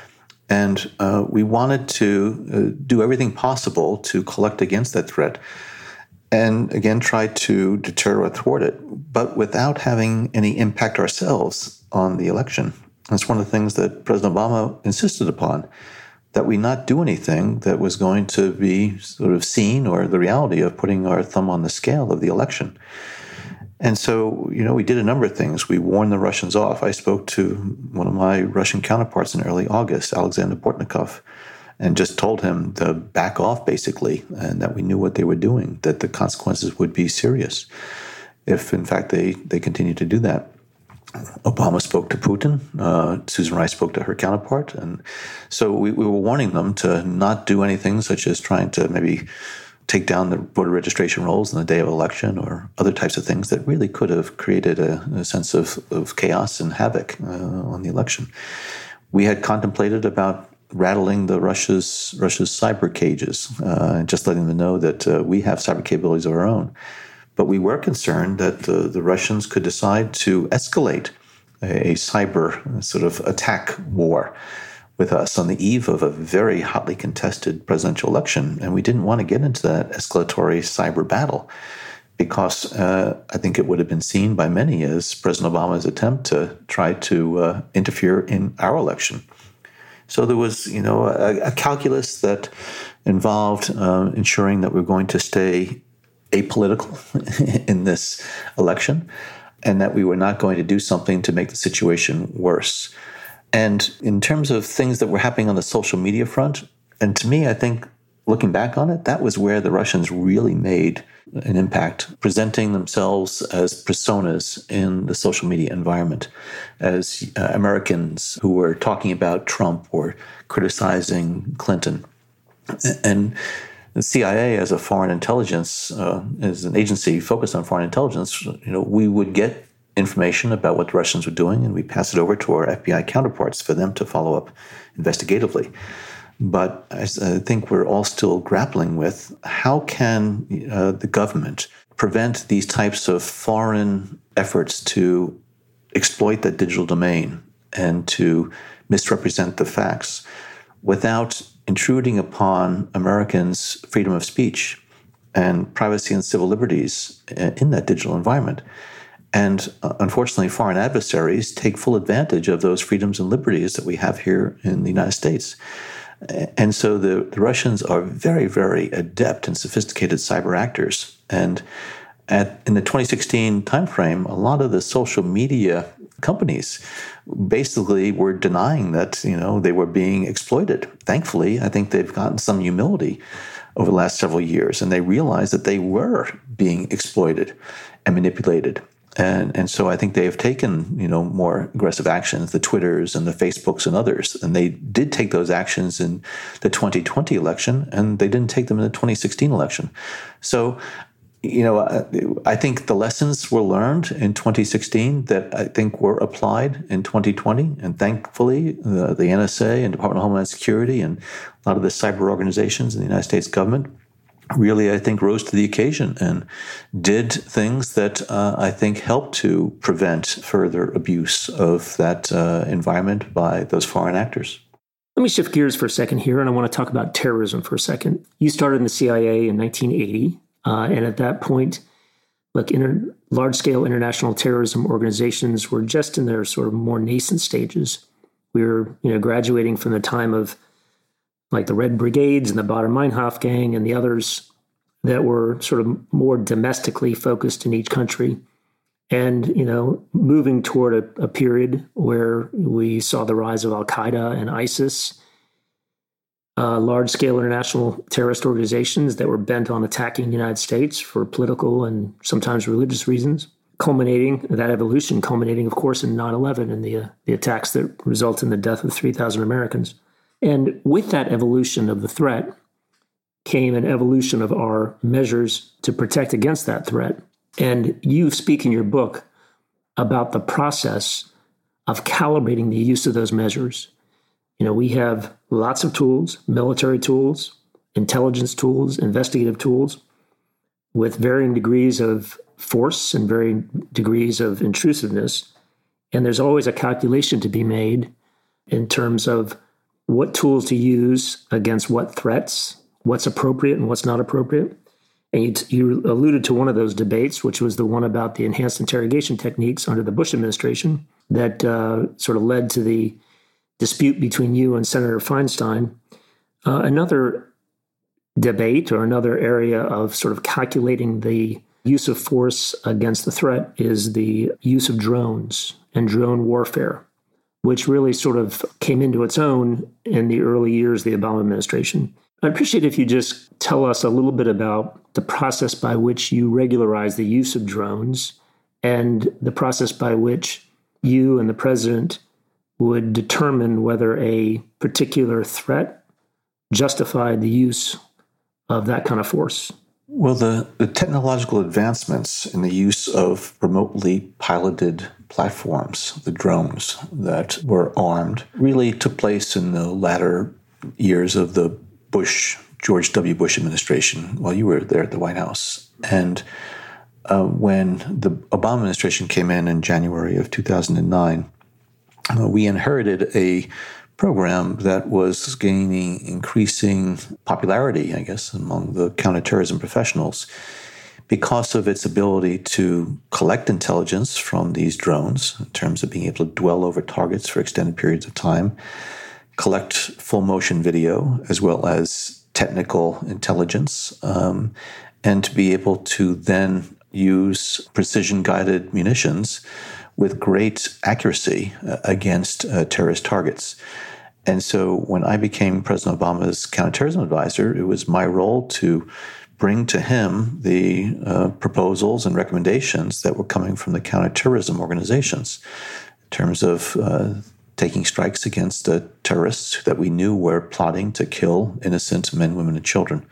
And uh, we wanted to uh, do everything possible to collect against that threat and, again, try to deter or thwart it, but without having any impact ourselves on the election. That's one of the things that President Obama insisted upon, that we not do anything that was going to be sort of seen or the reality of putting our thumb on the scale of the election. And so, you know, we did a number of things. We warned the Russians off. I spoke to one of my Russian counterparts in early August, Alexander Bortnikov, and just told him to back off, basically, and that we knew what they were doing, that the consequences would be serious if, in fact, they, they continued to do that. Obama spoke to Putin. Uh, Susan Rice spoke to her counterpart. And so we, we were warning them to not do anything such as trying to maybe take down the voter registration rolls on the day of election or other types of things that really could have created a, a sense of, of chaos and havoc uh, on the election. We had contemplated about rattling the Russia's Russia's cyber cages, uh, and just letting them know that uh, we have cyber capabilities of our own. But we were concerned that uh, the Russians could decide to escalate a, a cyber sort of attack war with us on the eve of a very hotly contested presidential election. And we didn't want to get into that escalatory cyber battle because uh, I think it would have been seen by many as President Obama's attempt to try to uh, interfere in our election. So there was, you know, a, a calculus that involved uh, ensuring that we're going to stay apolitical in this election and that we were not going to do something to make the situation worse. And in terms of things that were happening on the social media front, and to me, I think, looking back on it, that was where the Russians really made an impact, presenting themselves as personas in the social media environment, as uh, Americans who were talking about Trump or criticizing Clinton. And the C I A, as a foreign intelligence, uh, as an agency focused on foreign intelligence, you know, we would get information about what the Russians were doing, and we pass it over to our F B I counterparts for them to follow up investigatively. But I think we're all still grappling with how can uh, the government prevent these types of foreign efforts to exploit that digital domain and to misrepresent the facts without intruding upon Americans' freedom of speech and privacy and civil liberties in that digital environment. And uh, unfortunately, foreign adversaries take full advantage of those freedoms and liberties that we have here in the United States. And so the, the Russians are very, very adept and sophisticated cyber actors. And at, in the twenty sixteen timeframe, a lot of the social media companies basically were denying that, you know, they were being exploited. Thankfully, I think they've gotten some humility over the last several years, and they realized that they were being exploited and manipulated. And and so I think they have taken, you know, more aggressive actions, the Twitters and the Facebooks and others. And they did take those actions in the twenty twenty election, and they didn't take them in the twenty sixteen election. So, you know, I, I think the lessons were learned in twenty sixteen that I think were applied in twenty twenty. And thankfully, the, the N S A and Department of Homeland Security and a lot of the cyber organizations in the United States government really, I think, rose to the occasion and did things that uh, I think helped to prevent further abuse of that uh, environment by those foreign actors. Let me shift gears for a second here, and I want to talk about terrorism for a second. You started in the C I A in nineteen eighty, uh, and at that point, look, inter- large-scale international terrorism organizations were just in their sort of more nascent stages. We were, you know, graduating from the time of like the Red Brigades and the Baader-Meinhof gang and the others that were sort of more domestically focused in each country. And, you know, moving toward a, a period where we saw the rise of Al-Qaeda and ISIS, uh, large-scale international terrorist organizations that were bent on attacking the United States for political and sometimes religious reasons, culminating, that evolution culminating, of course, in nine eleven and the, uh, the attacks that result in the death of three thousand Americans. And with that evolution of the threat came an evolution of our measures to protect against that threat. And you speak in your book about the process of calibrating the use of those measures. You know, we have lots of tools, military tools, intelligence tools, investigative tools, with varying degrees of force and varying degrees of intrusiveness. And there's always a calculation to be made in terms of what tools to use against what threats, what's appropriate and what's not appropriate. And you, t- you alluded to one of those debates, which was the one about the enhanced interrogation techniques under the Bush administration that uh, sort of led to the dispute between you and Senator Feinstein. Uh, another debate or another area of sort of calculating the use of force against the threat is the use of drones and drone warfare, which really sort of came into its own in the early years of the Obama administration. I'd appreciate if you just tell us a little bit about the process by which you regularize the use of drones and the process by which you and the president would determine whether a particular threat justified the use of that kind of force. Well, the, the technological advancements in the use of remotely piloted platforms, the drones that were armed, really took place in the latter years of the Bush, George W. Bush administration while you were there at the White House. And uh, when the Obama administration came in in January of two thousand nine, uh, we inherited a program that was gaining increasing popularity, I guess, among the counterterrorism professionals because of its ability to collect intelligence from these drones in terms of being able to dwell over targets for extended periods of time, collect full motion video as well as technical intelligence, um, and to be able to then use precision-guided munitions with great accuracy uh, against uh, terrorist targets. And so when I became President Obama's counterterrorism advisor, it was my role to bring to him the uh, proposals and recommendations that were coming from the counterterrorism organizations in terms of uh, taking strikes against uh, terrorists that we knew were plotting to kill innocent men, women, and children.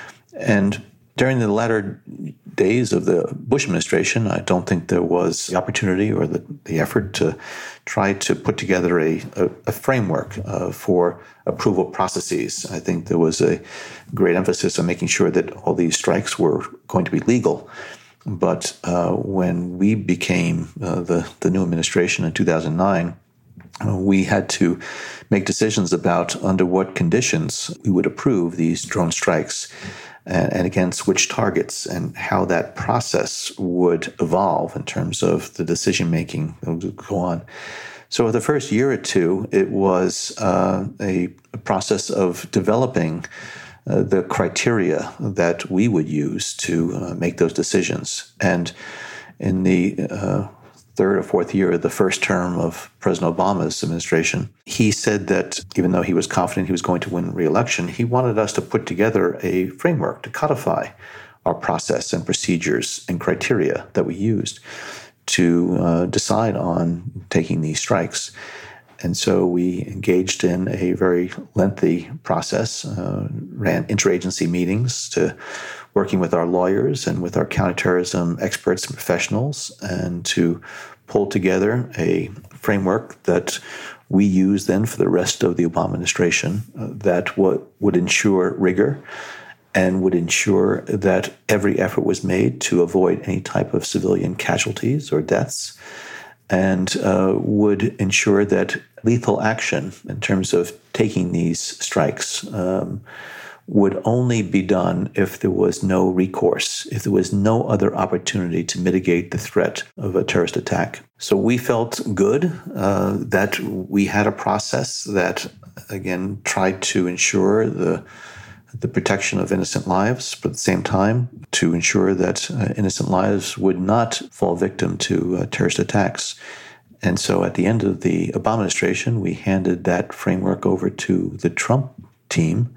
And during the latter days of the Bush administration, I don't think there was the opportunity or the, the effort to try to put together a, a, a framework uh, for approval processes. I think there was a great emphasis on making sure that all these strikes were going to be legal. But uh, when we became uh, the, the new administration in two thousand nine, uh, we had to make decisions about under what conditions we would approve these drone strikes and, and against which targets, and how that process would evolve in terms of the decision-making that would go on. So for the first year or two, it was uh, a, a process of developing uh, the criteria that we would use to uh, make those decisions. And in the uh, third or fourth year of the first term of President Obama's administration, he said that even though he was confident he was going to win re-election, he wanted us to put together a framework to codify our process and procedures and criteria that we used to uh, decide on taking these strikes. And so we engaged in a very lengthy process, uh, ran interagency meetings to working with our lawyers and with our counterterrorism experts and professionals, and to pull together a framework that we use then for the rest of the Obama administration uh, that w- would ensure rigor and would ensure that every effort was made to avoid any type of civilian casualties or deaths, and uh, would ensure that lethal action in terms of taking these strikes um, would only be done if there was no recourse, if there was no other opportunity to mitigate the threat of a terrorist attack. So we felt good uh, that we had a process that, again, tried to ensure the the protection of innocent lives, but at the same time to ensure that uh, innocent lives would not fall victim to uh, terrorist attacks. And so at the end of the Obama administration, we handed that framework over to the Trump team.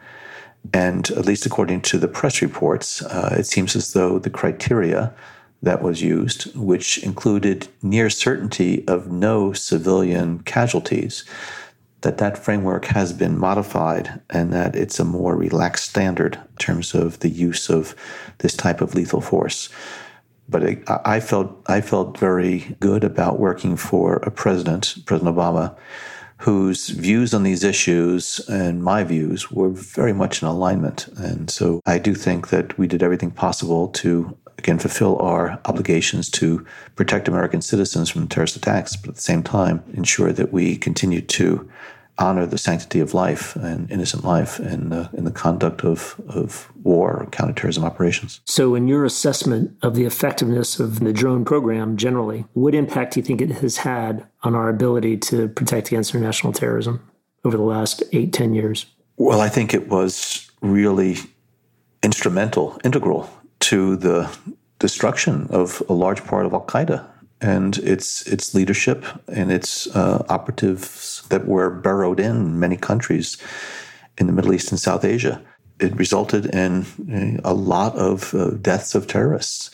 And at least according to the press reports, uh, it seems as though the criteria that was used, which included near certainty of no civilian casualties, that that framework has been modified and that it's a more relaxed standard in terms of the use of this type of lethal force. But it, I felt I felt very good about working for a president, President Obama, whose views on these issues and my views were very much in alignment. And so I do think that we did everything possible to, again, fulfill our obligations to protect American citizens from terrorist attacks, but at the same time ensure that we continue to honor the sanctity of life and innocent life in the, in the conduct of, of war or counterterrorism operations. So in your assessment of the effectiveness of the drone program generally, what impact do you think it has had on our ability to protect against international terrorism over the last eight, ten years? Well, I think it was really instrumental, integral to the destruction of a large part of Al-Qaeda and its its leadership and its uh, operatives that were burrowed in many countries in the Middle East and South Asia. It resulted in a lot of uh, deaths of terrorists,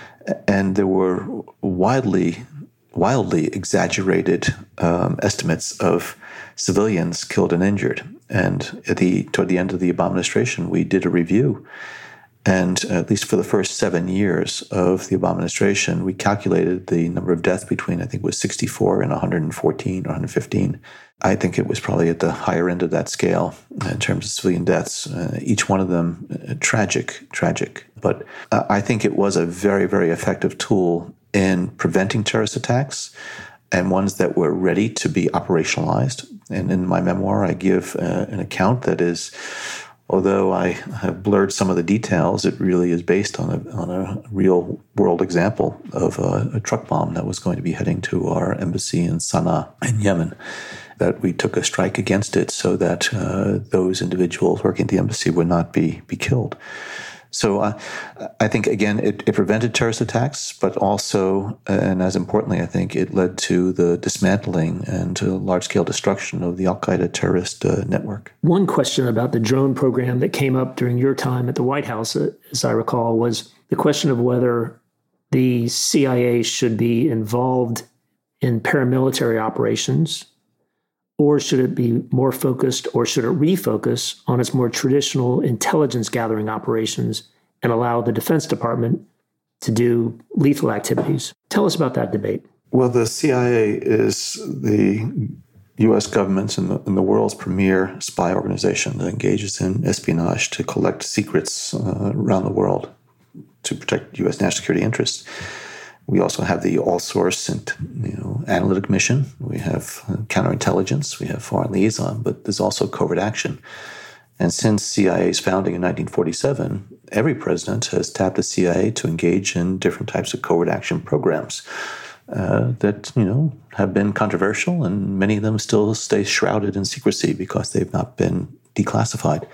and there were widely, wildly exaggerated um, estimates of civilians killed and injured. And at the toward the end of the Obama administration, we did a review. And at least for the first seven years of the Obama administration, we calculated the number of deaths between, I think it was sixty-four and one hundred fourteen or one hundred fifteen. I think it was probably at the higher end of that scale in terms of civilian deaths, uh, each one of them uh, tragic, tragic. But uh, I think it was a very, very effective tool in preventing terrorist attacks and ones that were ready to be operationalized. And in my memoir, I give uh, an account that is, although I have blurred some of the details, it really is based on a on a real world example of a, a truck bomb that was going to be heading to our embassy in Sana'a in Yemen, that we took a strike against it so that uh, those individuals working at the embassy would not be be killed. So uh, I think, again, it, it prevented terrorist attacks, but also, and as importantly, I think it led to the dismantling and to large-scale destruction of the al-Qaeda terrorist uh, network. One question about the drone program that came up during your time at the White House, as I recall, was the question of whether the C I A should be involved in paramilitary operations, or should it be more focused, or should it refocus on its more traditional intelligence gathering operations and allow the Defense Department to do lethal activities? Tell us about that debate. Well, the C I A is the U S government's and the, and the world's premier spy organization that engages in espionage to collect secrets uh, around the world to protect U S national security interests. We also have the all-source and you know analytic mission. We have counterintelligence. We have foreign liaison, but there's also covert action. And since C I A's founding in nineteen forty-seven, every president has tapped the C I A to engage in different types of covert action programs uh, that you know have been controversial, and many of them still stay shrouded in secrecy because they've not been declassified.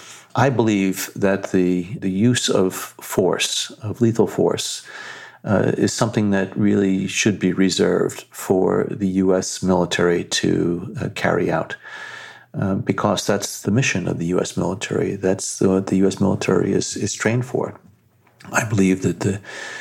I believe that the the use of force, of lethal force, Uh, is something that really should be reserved for the U S military to uh, carry out, uh, because that's the mission of the U S military. That's what the U S military is, is trained for. I believe that the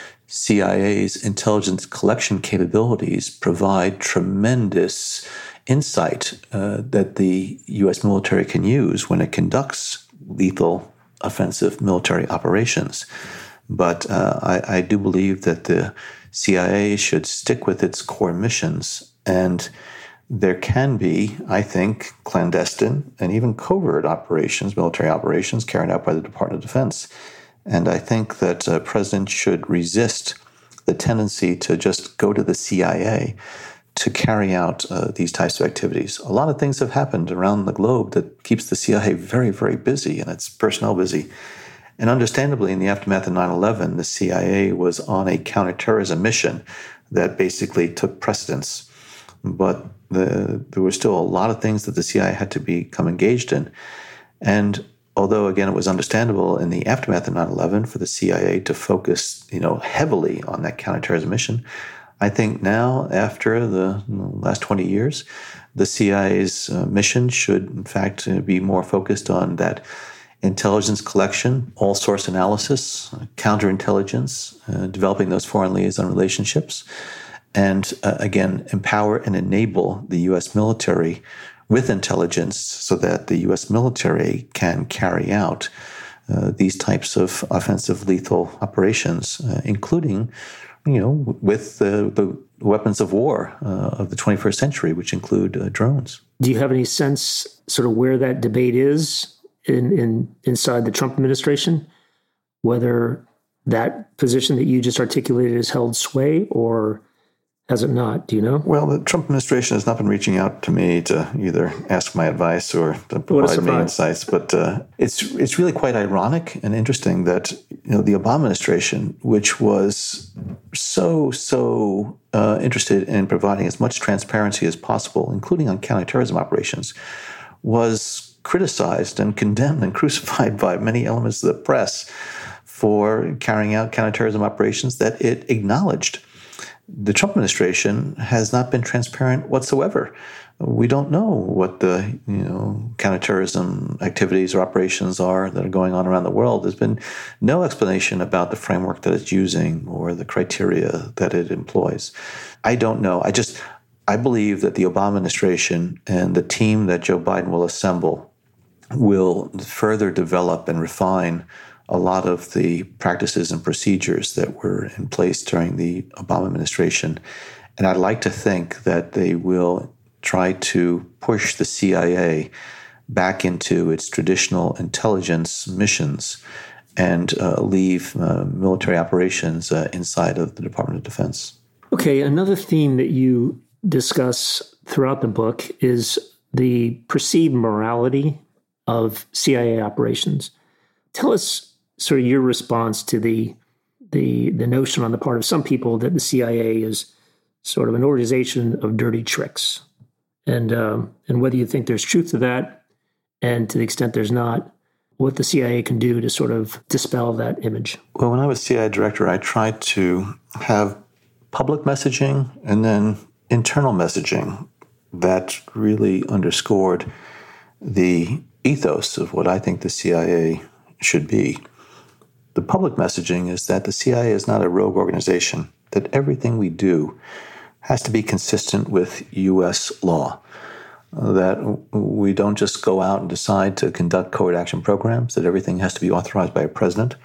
C I A's intelligence collection capabilities provide tremendous insight uh, that the U S military can use when it conducts lethal offensive military operations. But uh, I, I do believe that the C I A should stick with its core missions. And there can be, I think, clandestine and even covert operations, military operations carried out by the Department of Defense. And I think that a president should resist the tendency to just go to the C I A to carry out uh, these types of activities. A lot of things have happened around the globe that keeps the C I A very, very busy and its personnel busy. And understandably, in the aftermath of nine eleven, the C I A was on a counterterrorism mission that basically took precedence. But the, there were still a lot of things that the C I A had to become engaged in. And although, again, it was understandable in the aftermath of nine eleven for the C I A to focus, you know, heavily on that counterterrorism mission, I think now, after the last twenty years, the C I A's uh, mission should, in fact, uh, be more focused on that intelligence collection, all-source analysis, uh, counterintelligence, uh, developing those foreign liaison relationships, and, uh, again, empower and enable the U S military with intelligence so that the U S military can carry out uh, these types of offensive lethal operations, uh, including, you know, with the, the weapons of war uh, of the twenty-first century, which include uh, drones. Do you have any sense sort of where that debate is in, in inside the Trump administration, whether that position that you just articulated has held sway or has it not? Do you know? Well, the Trump administration has not been reaching out to me to either ask my advice or to provide me insights. But uh, it's it's really quite ironic and interesting that, you know, the Obama administration, which was so so uh, interested in providing as much transparency as possible, including on counterterrorism operations, was criticized and condemned and crucified by many elements of the press for carrying out counterterrorism operations that it acknowledged. The Trump administration has not been transparent whatsoever. We don't know what the, you know, counterterrorism activities or operations are that are going on around the world. There's been no explanation about the framework that it's using or the criteria that it employs. I don't know. I just, I believe that the Obama administration and the team that Joe Biden will assemble will further develop and refine a lot of the practices and procedures that were in place during the Obama administration. And I'd like to think that they will try to push the C I A back into its traditional intelligence missions and uh, leave uh, military operations uh, inside of the Department of Defense. Okay, another theme that you discuss throughout the book is the perceived morality of C I A operations. Tell us sort of your response to the the the notion on the part of some people that the C I A is sort of an organization of dirty tricks, and um, and whether you think there's truth to that, and to the extent there's not, what the C I A can do to sort of dispel that image. Well, when I was C I A director, I tried to have public messaging and then internal messaging that really underscored the ethos of what I think the C I A should be. The public messaging is that the C I A is not a rogue organization, that everything we do has to be consistent with U S law, that we don't just go out and decide to conduct covert action programs, that everything has to be authorized by a president,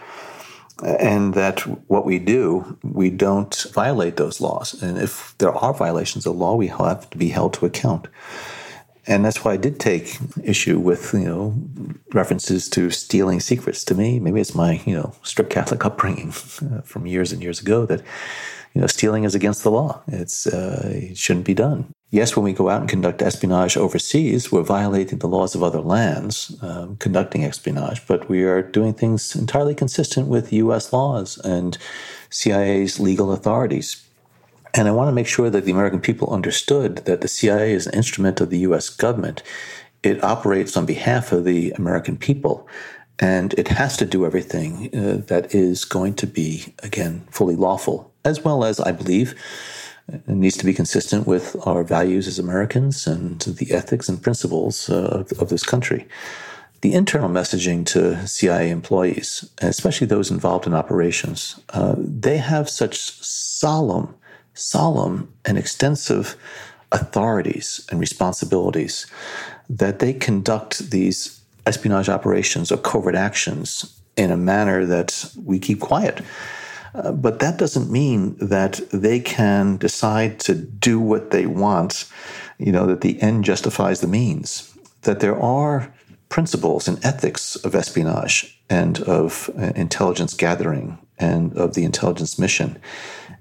and that what we do, we don't violate those laws. And if there are violations of law, we have to be held to account. And that's why I did take issue with, you know, references to stealing secrets. To me, maybe it's my, you know, strict Catholic upbringing uh, from years and years ago that, you know, stealing is against the law. It's uh, it shouldn't be done. Yes, when we go out and conduct espionage overseas, we're violating the laws of other lands, um, conducting espionage, but we are doing things entirely consistent with U S laws and C I A's legal authorities. And I want to make sure that the American people understood that the C I A is an instrument of the U S government. It operates on behalf of the American people, and it has to do everything uh, that is going to be, again, fully lawful, as well as, I believe, it needs to be consistent with our values as Americans and the ethics and principles uh, of, of this country. The internal messaging to C I A employees, especially those involved in operations, uh, they have such solemn solemn and extensive authorities and responsibilities that they conduct these espionage operations or covert actions in a manner that we keep quiet. Uh, but that doesn't mean that they can decide to do what they want, you know, that the end justifies the means, that there are principles and ethics of espionage and of uh, intelligence gathering and of the intelligence mission.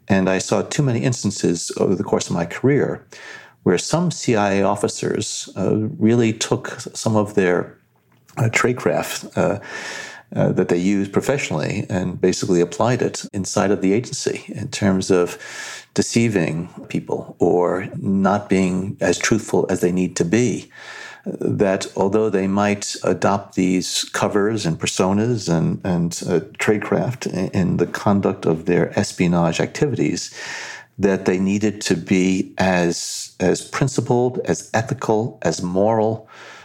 And I saw too many instances over the course of my career where some C I A officers uh, really took some of their uh, tradecraft uh, uh, that they used professionally and basically applied it inside of the agency in terms of deceiving people or not being as truthful as they need to be. That although they might adopt these covers and personas and, and uh, tradecraft in, in the conduct of their espionage activities, that they needed to be as, as principled, as ethical, as moral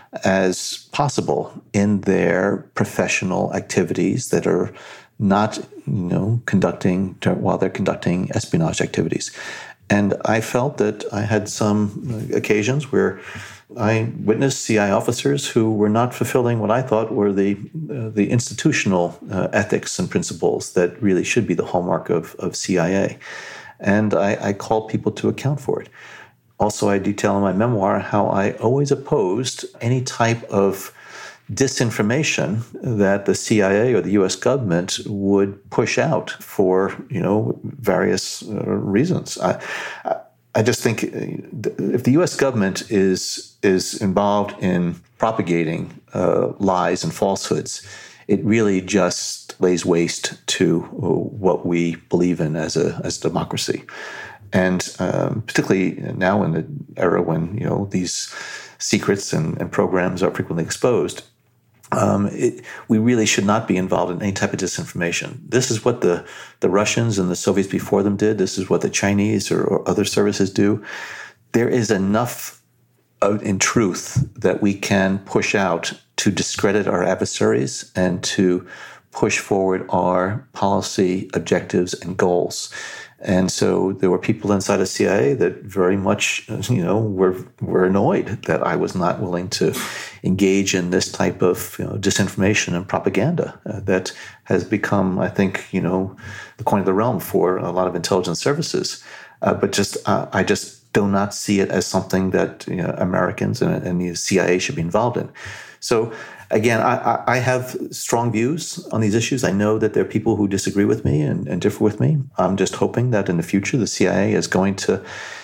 as possible in their professional activities that are not, you know, conducting while they're conducting espionage activities. And I felt that I had some occasions where I witnessed C I A officers who were not fulfilling what I thought were the uh, the institutional uh, ethics and principles that really should be the hallmark of, of C I A. And I, I called people to account for it. Also, I detail in my memoir how I always opposed any type of disinformation that the C I A or the U S government would push out for, you know, various uh, reasons. I, I just think if the U S government is is involved in propagating uh, lies and falsehoods, it really just lays waste to what we believe in as a as democracy. And um, particularly now in the era when, you know, these secrets and, and programs are frequently exposed, um, it, we really should not be involved in any type of disinformation. This is what the, the Russians and the Soviets before them did. This is what the Chinese or, or other services do. There is enough of, in truth that we can push out to discredit our adversaries and to push forward our policy objectives and goals. And so there were people inside of C I A that very much, you know, were were annoyed that I was not willing to engage in this type of, you know, disinformation and propaganda uh, that has become, I think, you know, the coin of the realm for a lot of intelligence services. Uh, but just uh, I just do not see it as something that, you know, Americans and, and the C I A should be involved in. So again, I, I have strong views on these issues. I know that there are people who disagree with me and, and differ with me. I'm just hoping that in the future, the C I A is going to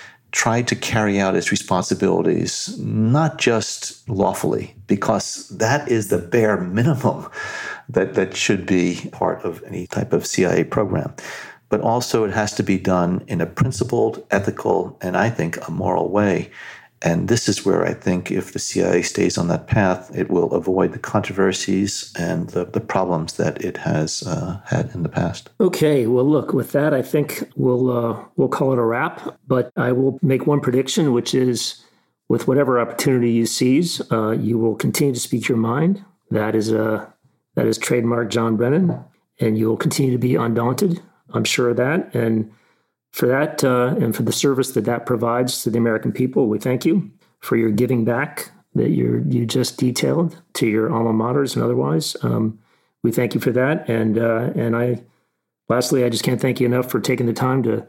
try to carry out its responsibilities, not just lawfully, because that is the bare minimum that, that should be part of any type of C I A program. But also it has to be done in a principled, ethical, and I think a moral way. And this is where I think if the C I A stays on that path, it will avoid the controversies and the, the problems that it has uh, had in the past. Okay, well, look, with that, I think we'll uh, we'll call it a wrap. But I will make one prediction, which is with whatever opportunity you seize, uh, you will continue to speak your mind. That is uh, that is trademark John Brennan, and you will continue to be undaunted. I'm sure of that. And for that uh, and for the service that that provides to the American people, we thank you for your giving back that you you just detailed to your alma maters and otherwise. Um, we thank you for that. And uh, and I, lastly, I just can't thank you enough for taking the time to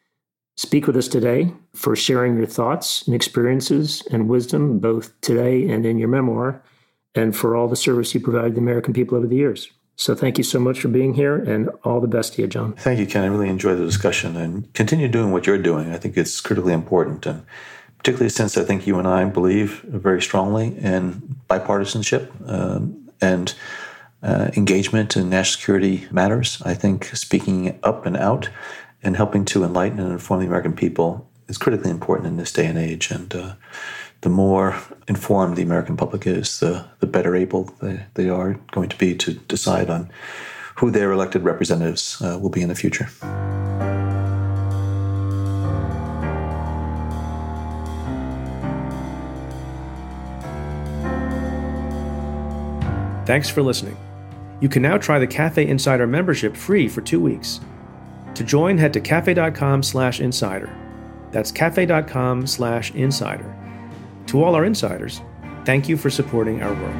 speak with us today, for sharing your thoughts and experiences and wisdom, both today and in your memoir, and for all the service you provided the American people over the years. So thank you so much for being here, and all the best to you, John. Thank you, Ken. I really enjoyed the discussion, and continue doing what you're doing. I think it's critically important, and particularly since I think you and I believe very strongly in bipartisanship um, and uh, engagement in national security matters. I think speaking up and out and helping to enlighten and inform the American people is critically important in this day and age, and uh, the more informed the American public is, the, the better able they, they are going to be to decide on who their elected representatives uh, will be in the future. Thanks for listening. You can now try the Cafe Insider membership free for two weeks. To join, head to cafe.com slash insider. That's cafe.com slash insider. To all our insiders, thank you for supporting our work.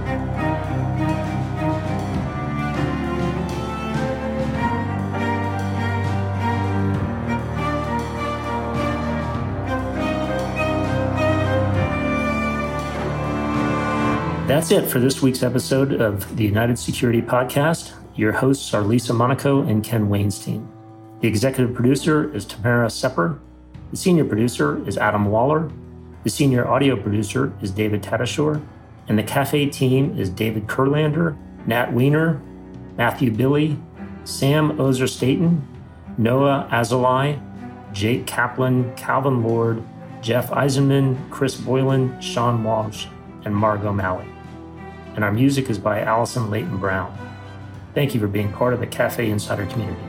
That's it for this week's episode of the United Security Podcast. Your hosts are Lisa Monaco and Ken Weinstein. The executive producer is Tamara Sepper. The senior producer is Adam Waller. The senior audio producer is David Tadashore. And the Cafe team is David Kurlander, Nat Weiner, Matthew Billy, Sam Ozer-Staten, Noah Azulai, Jake Kaplan, Calvin Lord, Jeff Eisenman, Chris Boylan, Sean Walsh, and Margot Malley. And our music is by Allison Leighton Brown. Thank you for being part of the Cafe Insider community.